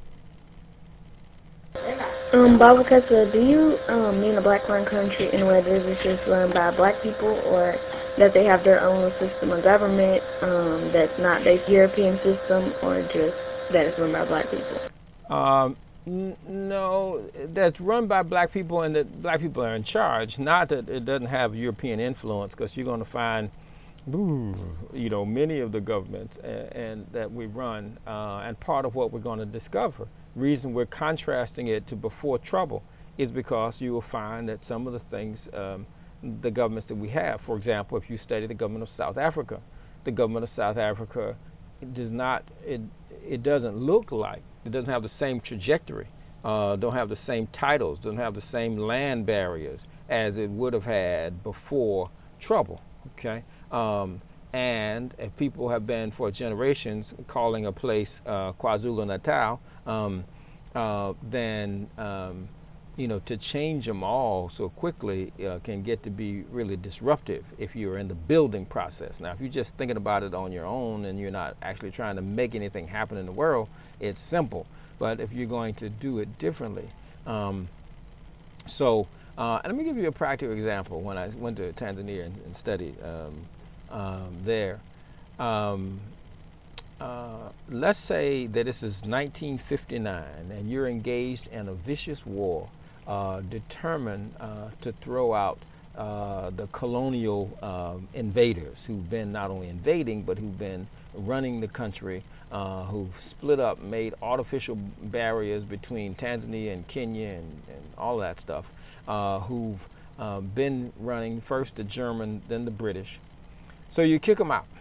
Um, Baba Kessa, do you um, mean a black-run country in whether it's just run by black people or that they have their own system of government um, that's not the European system, or just that it's run by black people? Um, n- no, that's run by black people and that black people are in charge. Not that it doesn't have European influence, because you're going to find, ooh, you know, many of the governments and, and that we run, uh, and part of what we're going to discover, reason we're contrasting it to before trouble, is because you will find that some of the things, um, the governments that we have, for example, if you study the government of South Africa, the government of South Africa it does not, it, it doesn't look like, it doesn't have the same trajectory, uh, don't have the same titles, doesn't have the same land barriers as it would have had before trouble, okay? Um, and if people have been for generations calling a place uh, KwaZulu-Natal, um, uh, then um, you know, to change them all so quickly uh, can get to be really disruptive if you're in the building process. Now, if you're just thinking about it on your own and you're not actually trying to make anything happen in the world, it's simple. But if you're going to do it differently, um, so uh, and let me give you a practical example. When I went to Tanzania and, and studied um, um, there, um, uh, let's say that this is nineteen fifty-nine and you're engaged in a vicious war uh, determined uh, to throw out uh, the colonial um, invaders who've been not only invading but who've been running the country, uh, who've split up, made artificial barriers between Tanzania and Kenya and, and all that stuff, uh, who've uh, been running first the German, then the British. So you kick them out.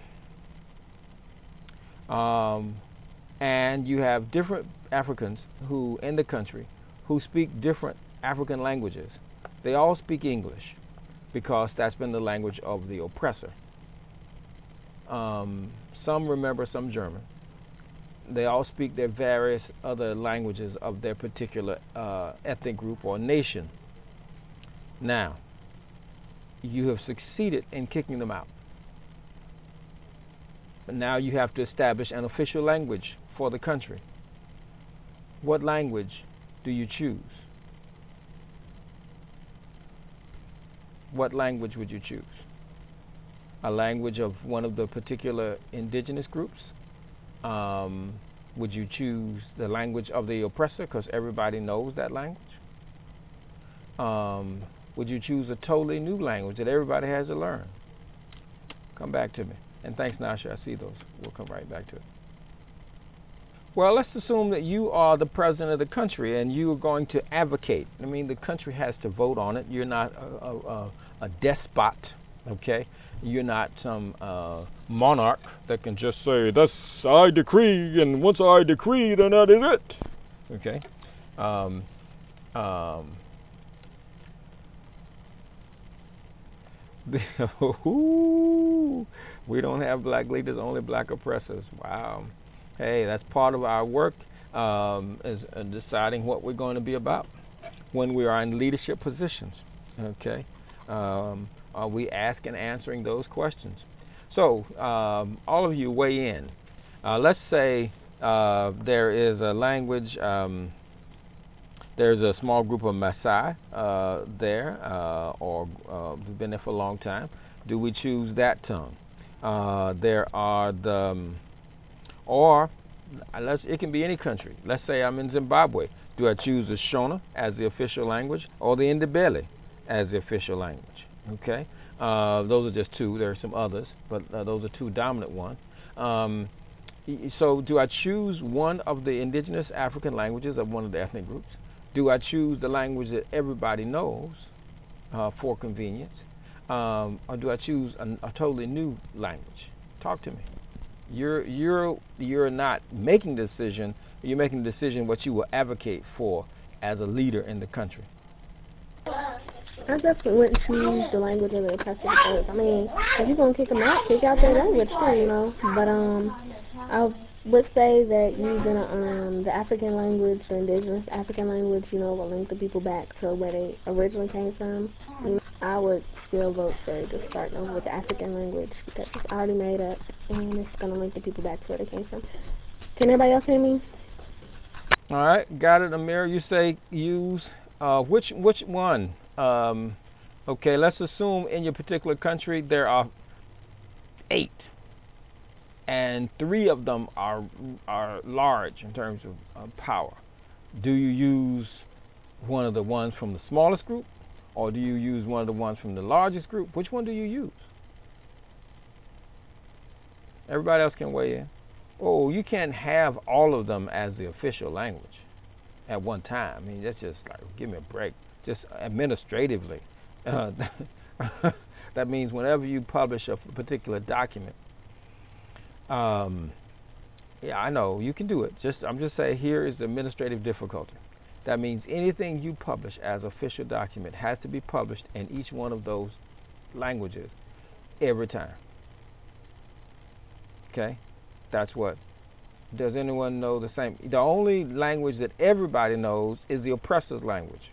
Um, and you have different Africans who in the country who speak different African languages. They all speak English because that's been the language of the oppressor. Um, some remember some German. they all speak their various other languages of their particular uh, ethnic group or nation. Now, you have succeeded in kicking them out. But now you have to establish an official language for the country. What language do you choose? What language would you choose? A language of one of the particular indigenous groups? Um, would you choose the language of the oppressor because everybody knows that language? Um, would you choose a totally new language that everybody has to learn? Come back to me. And thanks, Nasha. I see those. We'll come right back to it. Well, let's assume that you are the president of the country and you are going to advocate. I mean, the country has to vote on it. You're not a, a, a despot, okay? You're not some uh, monarch that can just say, "Thus I decree, and once I decree, then that is it." Okay? Um, um, we don't have black leaders, only black oppressors. Wow. Hey, that's part of our work, um, is uh, deciding what we're going to be about when we are in leadership positions. Okay, um, are we asking and answering those questions? So, um, all of you weigh in. Uh, let's say uh, there is a language. Um, there's a small group of Maasai uh, there, uh, or uh, we've been there for a long time. Do we choose that tongue? Uh, there are the um, Or let's, it can be any country. Let's say I'm in Zimbabwe. Do I choose the Shona as the official language or the Ndebele as the official language? Okay, uh, those are just two. There are some others, but uh, those are two dominant ones. Um, so do I choose one of the indigenous African languages of one of the ethnic groups? Do I choose the language that everybody knows uh, for convenience? Um, or do I choose a, a totally new language? Talk to me. You're you're you're not making the decision. You're making the decision what you will advocate for as a leader in the country. I definitely wouldn't choose the language of the oppressor because, I mean, if you're gonna kick them out, kick out their language too, you know. But um, I would say that using um the African language, the indigenous African language, you know, will link the people back to where they originally came from. You know, I would still vote for just starting over with the African language because it's already made up and it's gonna link the people back to where they came from. Can everybody else hear me? All right, got it, Amir. You say use uh, which which one? Um, okay, let's assume in your particular country there are eight, and three of them are are large in terms of uh, power. Do you use one of the ones from the smallest group, or do you use one of the ones from the largest group? Which one do you use? Everybody else can weigh in. Oh, you can't have all of them as the official language at one time. I mean, that's just like, give me a break. Just administratively. Uh, that means whenever you publish a particular document, um, yeah, I know you can do it. Just I'm just saying here is the administrative difficulty. That means anything you publish as official document has to be published in each one of those languages every time. Okay, that's what. Does anyone know the same? The only language that everybody knows is the oppressor's language.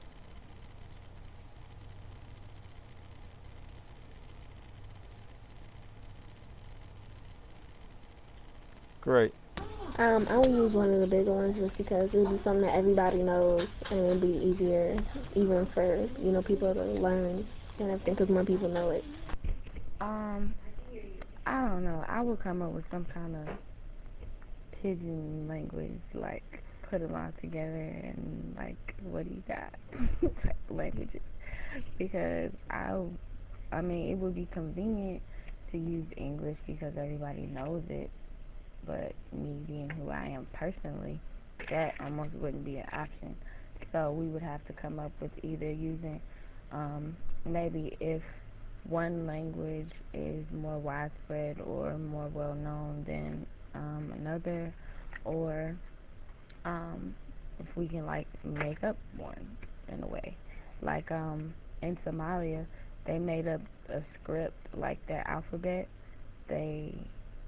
Great. Um, I would use one of the bigger ones just because it would be something that everybody knows and it would be easier even for, you know, people to learn and everything because more people know it. Um, I don't know. I would come up with some kind of pigeon language, like put them all together and like, what do you got? Type languages. Because I, I mean, it would be convenient to use English because everybody knows it. But me being who I am personally, that almost wouldn't be an option. So we would have to come up with either using, um, maybe if one language is more widespread or more well known than um, another, or um, if we can like make up one in a way. Like um, in Somalia, they made up a script like their alphabet. They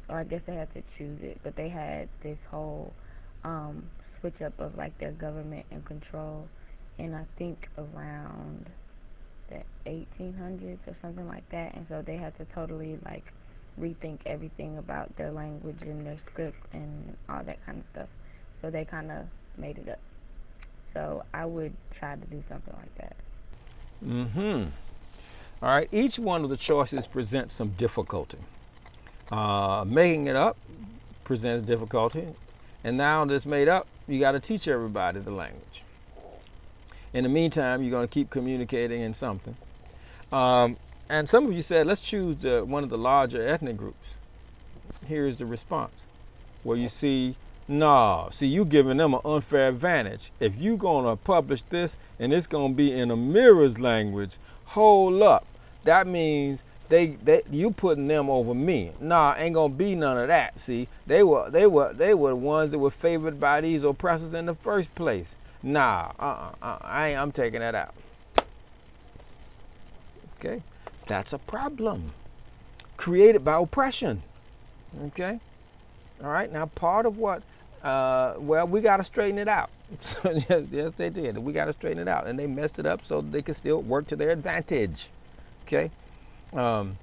or I guess they had to choose it, but they had this whole um, switch up of like their government and control, and I think around the eighteen hundreds or something like that, and so they had to totally like rethink everything about their language and their script and all that kind of stuff. So they kind of made it up. So I would try to do something like that. Mm-hmm. All right. Each one of the choices presents some difficulty. Uh, making it up presents difficulty, and now that it's made up, you got to teach everybody the language. In the meantime, you're going to keep communicating in something. Um, and some of you said, let's choose the, one of the larger ethnic groups. Here's the response. Well, you see, no, see, you giving them an unfair advantage. If you going to publish this and it's going to be in a mirror's language, hold up. That means they, they you putting them over me. Nah, ain't going to be none of that. See, they were they were they were the ones that were favored by these oppressors in the first place. Nah, uh-uh, uh-uh, I ain't, I'm taking that out. Okay, that's a problem created by oppression. Okay, all right. Now, part of what, uh, well, we got to straighten it out. yes, yes, they did. We got to straighten it out, and they messed it up so they could still work to their advantage. Okay, um,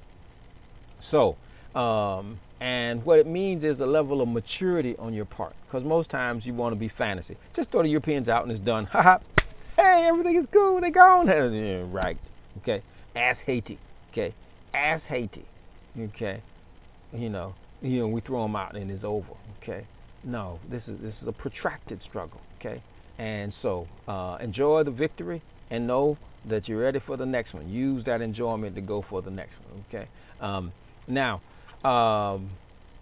so. Um, and what it means is a level of maturity on your part, because most times you want to be fantasy. Just throw the Europeans out and it's done. Ha ha. Hey, everything is cool. They gone. Yeah, right. Okay. Ass Haiti. Okay. Ass Haiti. Okay. You know. You know. We throw them out and it's over. Okay. No. This is this is a protracted struggle. Okay. And so uh, enjoy the victory and know that you're ready for the next one. Use that enjoyment to go for the next one. Okay. Um, now. Um,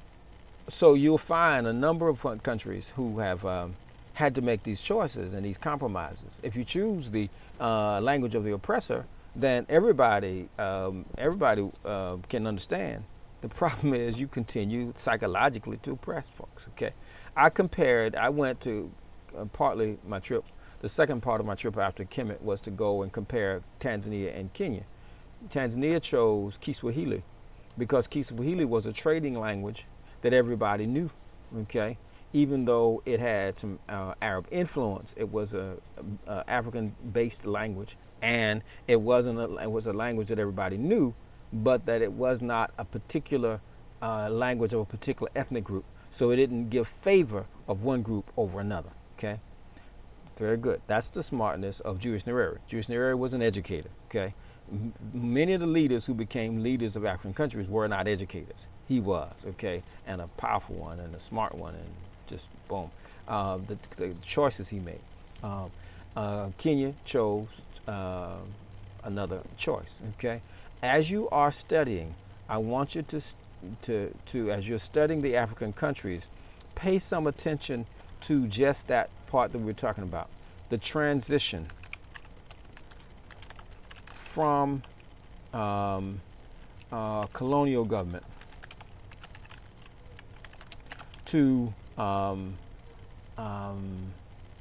so you'll find a number of countries who have um, had to make these choices and these compromises. If you choose the uh, language of the oppressor, then everybody um, everybody uh, can understand. The problem is you continue psychologically to oppress folks. Okay, I compared. I went to uh, partly my trip. The second part of my trip after Kemet was to go and compare Tanzania and Kenya. Tanzania chose Kiswahili, because Kiswahili was a trading language that everybody knew, okay? Even though it had some uh, Arab influence, it was a, a, a African-based language, and it wasn't a, it was a language that everybody knew, but that it was not a particular uh, language of a particular ethnic group, so it didn't give favor of one group over another, okay? Very good. That's the smartness of Julius Nyerere. Julius Nyerere was an educator, okay? Many of the leaders who became leaders of African countries were not educators. He was, okay, and a powerful one and a smart one, and just boom. Uh, the, the choices he made. Um, uh, Kenya chose uh, another choice, okay. As you are studying, I want you to, to, to, as you're studying the African countries, pay some attention to just that part that we're talking about, the transition from um, uh, colonial government to um, um,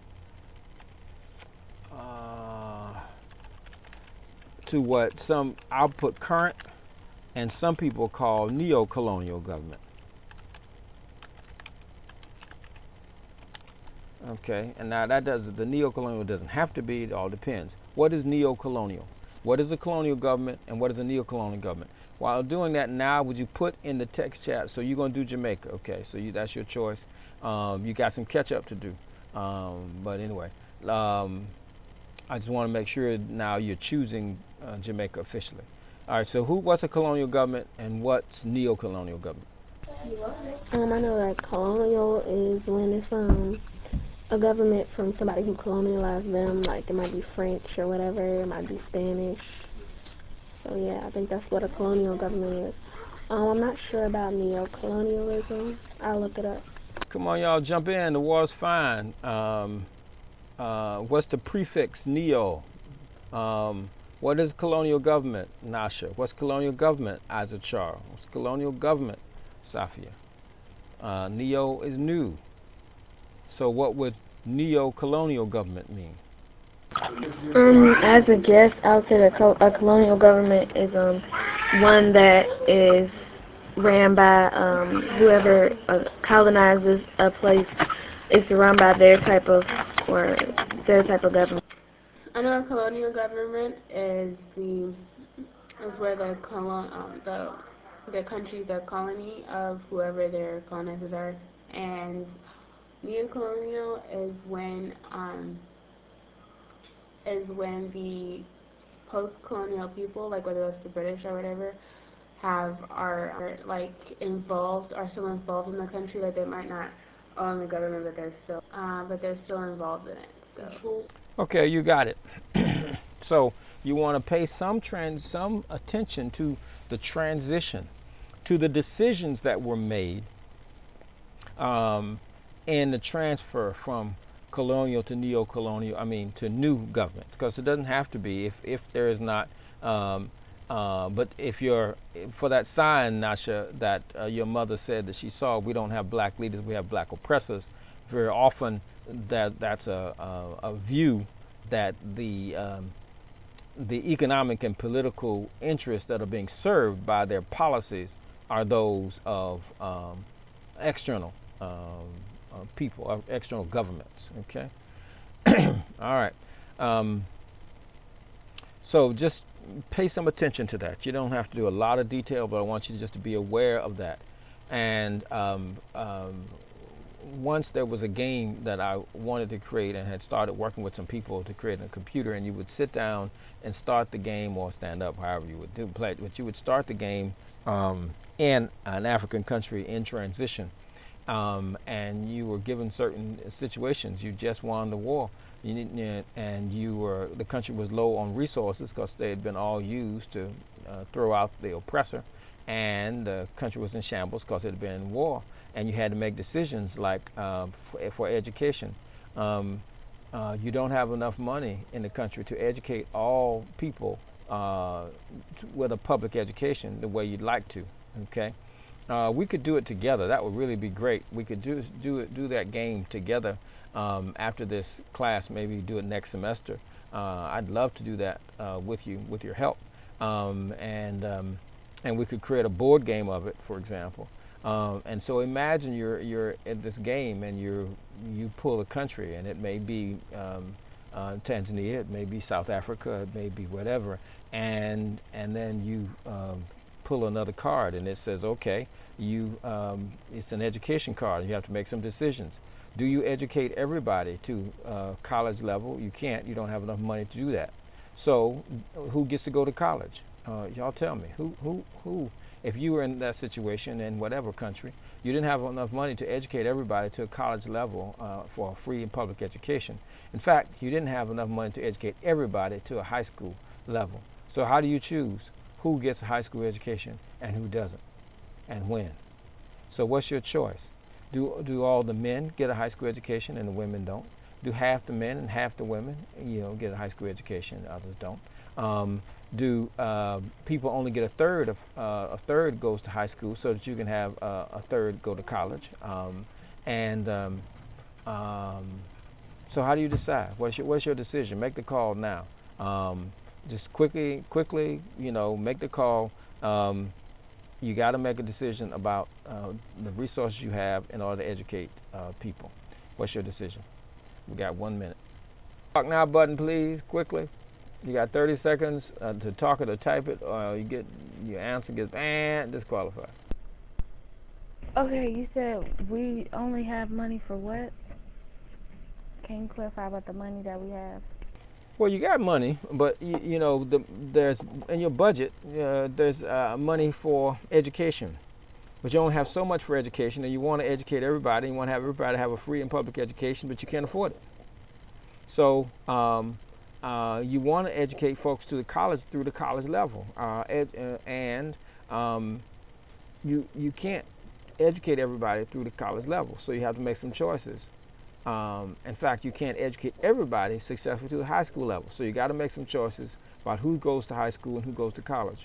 uh, to what some I'll put current and some people call neo-colonial government. Okay, and now that does the neo-colonial doesn't have to be. It all depends. What is neo-colonial? What is a colonial government and what is a neo-colonial government? While doing that now, would you put in the text chat? So you're going to do Jamaica, okay? So you, that's your choice. Um, you got some catch up to do, um, but anyway, um, I just want to make sure now you're choosing uh, Jamaica officially. All right. So who? What's a colonial government and what's neo-colonial government? Um, I know that colonial is when it's um. a government from somebody who colonialized them, like it might be French or whatever, it might be Spanish. So yeah, I think that's what a colonial government is. Um, I'm not sure about neo-colonialism. I'll look it up. Come on, y'all, jump in. The war's fine. Um, uh, what's the prefix neo? Um, what is colonial government, Nasha? What's colonial government, Isachar? What's colonial government, Safia? Uh, neo is new. So what would neo-colonial government mean? Um, as a guess, I would say that co- a colonial government is um one that is ran by um, whoever uh, colonizes a place. It's run by their type of or their type of government. I know a colonial government is the is where the colon um, the the country's the colony of whoever their colonizers are, and neo-colonial is when um is when the post-colonial people, like whether it's the British or whatever, have are, are like involved, are still involved in the country. Like they might not own the government, but they're still, uh, but they're still involved in it. So. Okay, you got it. So you want to pay some trans some attention to the transition, to the decisions that were made, um, and the transfer from colonial to neo-colonial. I mean, to new governments, because it doesn't have to be if if there is not. Um, uh, but if you're for that sign, Nasha, that uh, your mother said that she saw, we don't have black leaders, we have black oppressors. Very often, that that's a a, a view that the um, the economic and political interests that are being served by their policies are those of um, external um, uh, people, uh, external governments. Okay. All right. Um, so just pay some attention to that. You don't have to do a lot of detail, but I want you just to be aware of that. And um, um, once there was a game that I wanted to create and had started working with some people to create a computer, and you would sit down and start the game or stand up, however you would do play it, but you would start the game um, in an African country in transition. Um, and you were given certain situations. You just won the war, you need, and you were the country was low on resources because they had been all used to uh, throw out the oppressor, and the country was in shambles because it had been in war. And you had to make decisions like uh, for, for education. Um, uh, you don't have enough money in the country to educate all people uh, to, with a public education the way you'd like to. Okay. Uh, we could do it together. That would really be great. We could do do it, do that game together um, after this class. Maybe do it next semester. Uh, I'd love to do that uh, with you, with your help, um, and um, and we could create a board game of it, for example. Um, and so imagine you're you're at this game and you you pull a country, and it may be um, uh, Tanzania, it may be South Africa, it may be whatever, and and then you. Um, pull another card, and it says, okay, you um, it's an education card, and you have to make some decisions. Do you educate everybody to uh, college level? You can't. You don't have enough money to do that. So who gets to go to college? Uh, y'all tell me. Who, who, who? If you were in that situation in whatever country, you didn't have enough money to educate everybody to a college level uh, for a free and public education. In fact, you didn't have enough money to educate everybody to a high school level. So how do you choose who gets a high school education and who doesn't, and when? So what's your choice? Do do all the men get a high school education and the women don't? Do half the men and half the women, you know, get a high school education, others don't? Um, do uh, people only get a third of uh, a third goes to high school so that you can have uh, a third go to college? Um, and um, um, so how do you decide? What's your what's your decision? Make the call now. Um, Just quickly, quickly, you know, make the call. Um, you got to make a decision about uh, the resources you have in order to educate uh, people. What's your decision? We got one minute. Talk now button, please, quickly. You got thirty seconds uh, to talk or to type it, or you get your answer gets and disqualified. Okay, you said we only have money for what? Can you clarify about the money that we have? Well, you got money, but you, you know the, there's in your budget uh, there's uh, money for education, but you only have so much for education, and you want to educate everybody. You want to have everybody have a free and public education, but you can't afford it. So um, uh, you want to educate folks to the college through the college level, uh, ed, uh, and um, you you can't educate everybody through the college level. So you have to make some choices. Um, in fact, you can't educate everybody successfully to the high school level. So you got to make some choices about who goes to high school and who goes to college.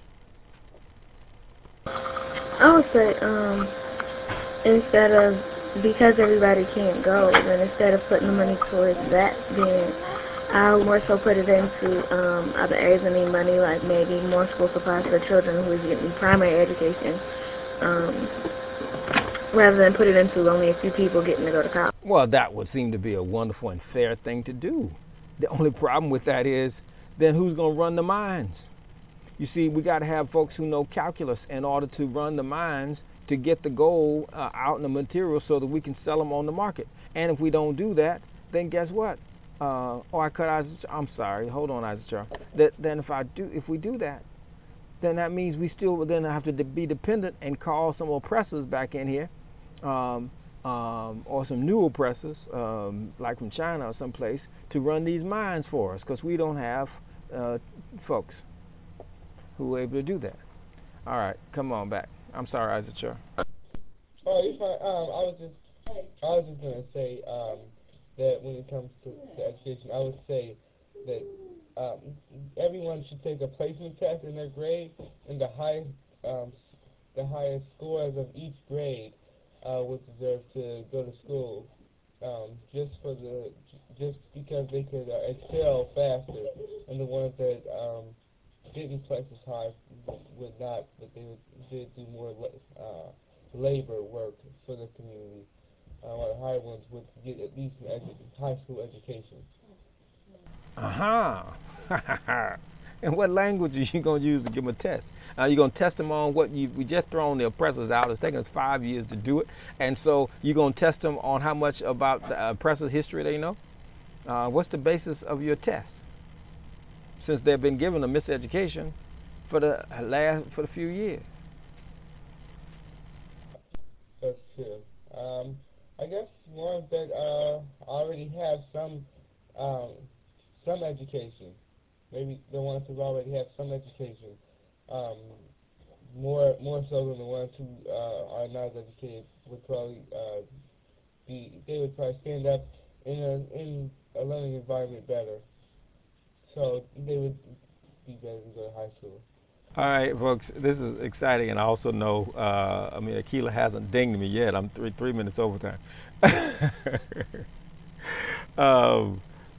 I would say um, instead of, because everybody can't go, then instead of putting the money towards that, then I'll more so put it into um, other areas that need money, like maybe more school supplies for children who is getting primary education, um, rather than put it into only a few people getting to go to college. Well, that would seem to be a wonderful and fair thing to do. The only problem with that is then who's going to run the mines? You see, we got to have folks who know calculus in order to run the mines to get the gold uh, out in the material so that we can sell them on the market. And if we don't do that, then guess what? Uh, oh, I cut Isaac. I'm sorry. Hold on, Isaac Charles. That then if I do, if we do that, then that means we still then have to de- be dependent and call some oppressors back in here, um, um, or some new oppressors, um, like from China or someplace, to run these mines for us, because we don't have uh, folks who are able to do that. All right, come on back. I'm sorry, Isaac Charles. Oh, you're fine. Um, I was just, I was just gonna say um, that when it comes to, to education, I would say that um, everyone should take a placement test in their grade, and the high, um, the highest scores of each grade uh, would deserve to go to school. Um, just for the, just because they could uh, excel faster, and the ones that um, didn't place as high would not, but they would, did do more uh, labor work for the community. Uh, while the higher ones would get at least an edu- high school education. Aha. Uh-huh. And what language are you going to use to give them a test? Are you going to test them on what you, we just thrown the oppressors out? It's taken us five years to do it. And so you're going to test them on how much about the oppressor history they know? Uh, what's the basis of your test? Since they've been given a miseducation for the last, for the few years. That's true. Um, I guess ones that uh, already have some um, some education, maybe the ones who already have some education, um, more more so than the ones who uh, are not as educated would probably uh, be. They would probably stand up in a in a learning environment better. So they would be better to go to high school. All right, folks, this is exciting, and I also know, uh, I mean, Akila hasn't dinged me yet. I'm three three minutes overtime. um,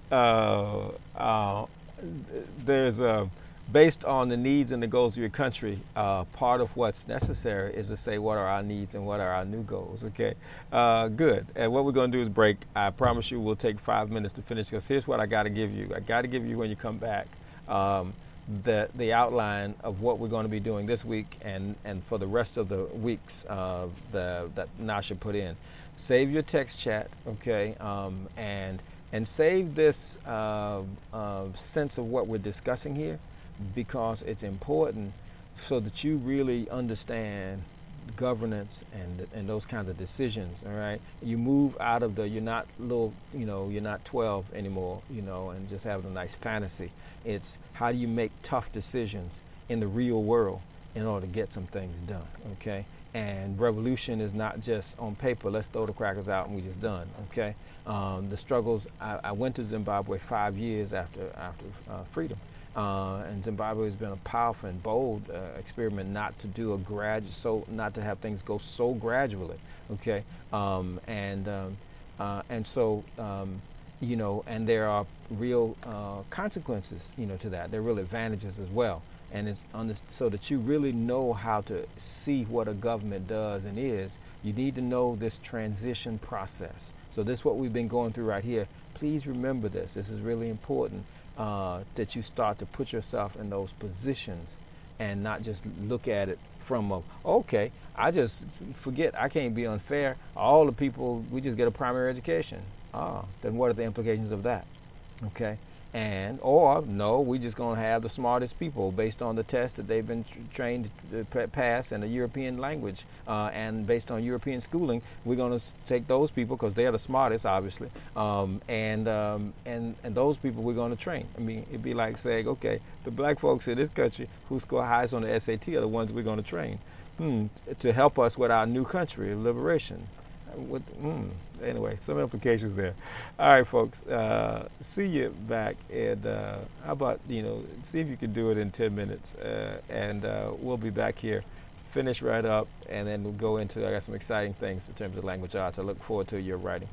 uh, uh, there's a, based on the needs and the goals of your country, uh, part of what's necessary is to say what are our needs and what are our new goals, okay? Uh, good. And what we're going to do is break. I promise you we'll take five minutes to finish, because here's what I got to give you. I got to give you when you come back. Um, the the outline of what we're going to be doing this week and and for the rest of the weeks uh, the, that Nasha put in. Save your text chat, okay, um, and and save this uh, uh, sense of what we're discussing here, because it's important so that you really understand governance and and those kinds of decisions. All right, you move out of the you're not little, you know, you're not twelve anymore, you know, and just having a nice fantasy. It's how do you make tough decisions in the real world in order to get some things done. Okay, and revolution is not just on paper. Let's throw the crackers out and we just done. Okay, um, the struggles. I, I went to Zimbabwe five years after after uh, freedom. Uh, and Zimbabwe has been a powerful and bold uh, experiment not to do a grad, so not to have things go so gradually, okay? Um, and um, uh, and so um, you know, and there are real uh, consequences, you know, to that. There are real advantages as well, and it's on this, so that you really know how to see what a government does and is. You need to know this transition process. So this is what we've been going through right here. Please remember this. This is really important. Uh, that you start to put yourself in those positions and not just look at it from a, okay, I just forget, I can't be unfair. All the people, we just get a primary education. Ah, then what are the implications of that? Okay, and or no, we just gonna have the smartest people based on the test that they've been tr- trained to p- pass in the European language, uh, and based on European schooling, we're gonna s- take those people because they're the smartest, obviously, um, and um, and and those people we're gonna train. I mean, it'd be like saying, okay, the black folks in this country who score highest on the S A T are the ones we're gonna train, hmm, to help us with our new country of liberation. With, mm, anyway, some implications there. All right, folks. Uh, see you back, and uh, how about, you know, see if you can do it in ten minutes, uh, and uh, we'll be back here, finish right up, and then we'll go into. I got some exciting things in terms of language arts. I look forward to your writing.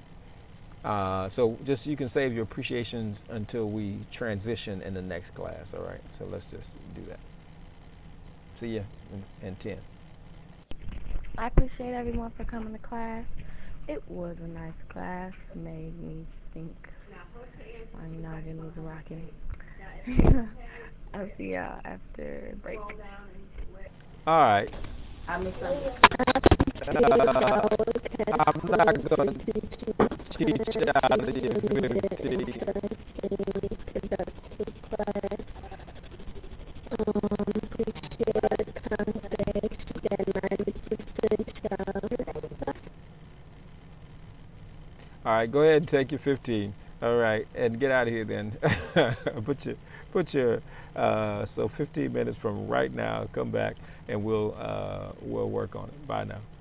Uh, so just you can save your appreciations until we transition in the next class. All right. So let's just do that. See you in, in ten. I appreciate everyone for coming to class. It was a nice class. Made me think. Well, you know, I didn't lose a rocking. I'll see y'all after break. All right. I misunderstood. Uh, I'm not going to teach out of fifteen. Productive class. Um, please share context. You got ninety percent job. All right, go ahead and take your fifteen. All right, and get out of here then. put your, put your. Uh, so fifteen minutes from right now, come back and we'll uh, we'll work on it. Bye now.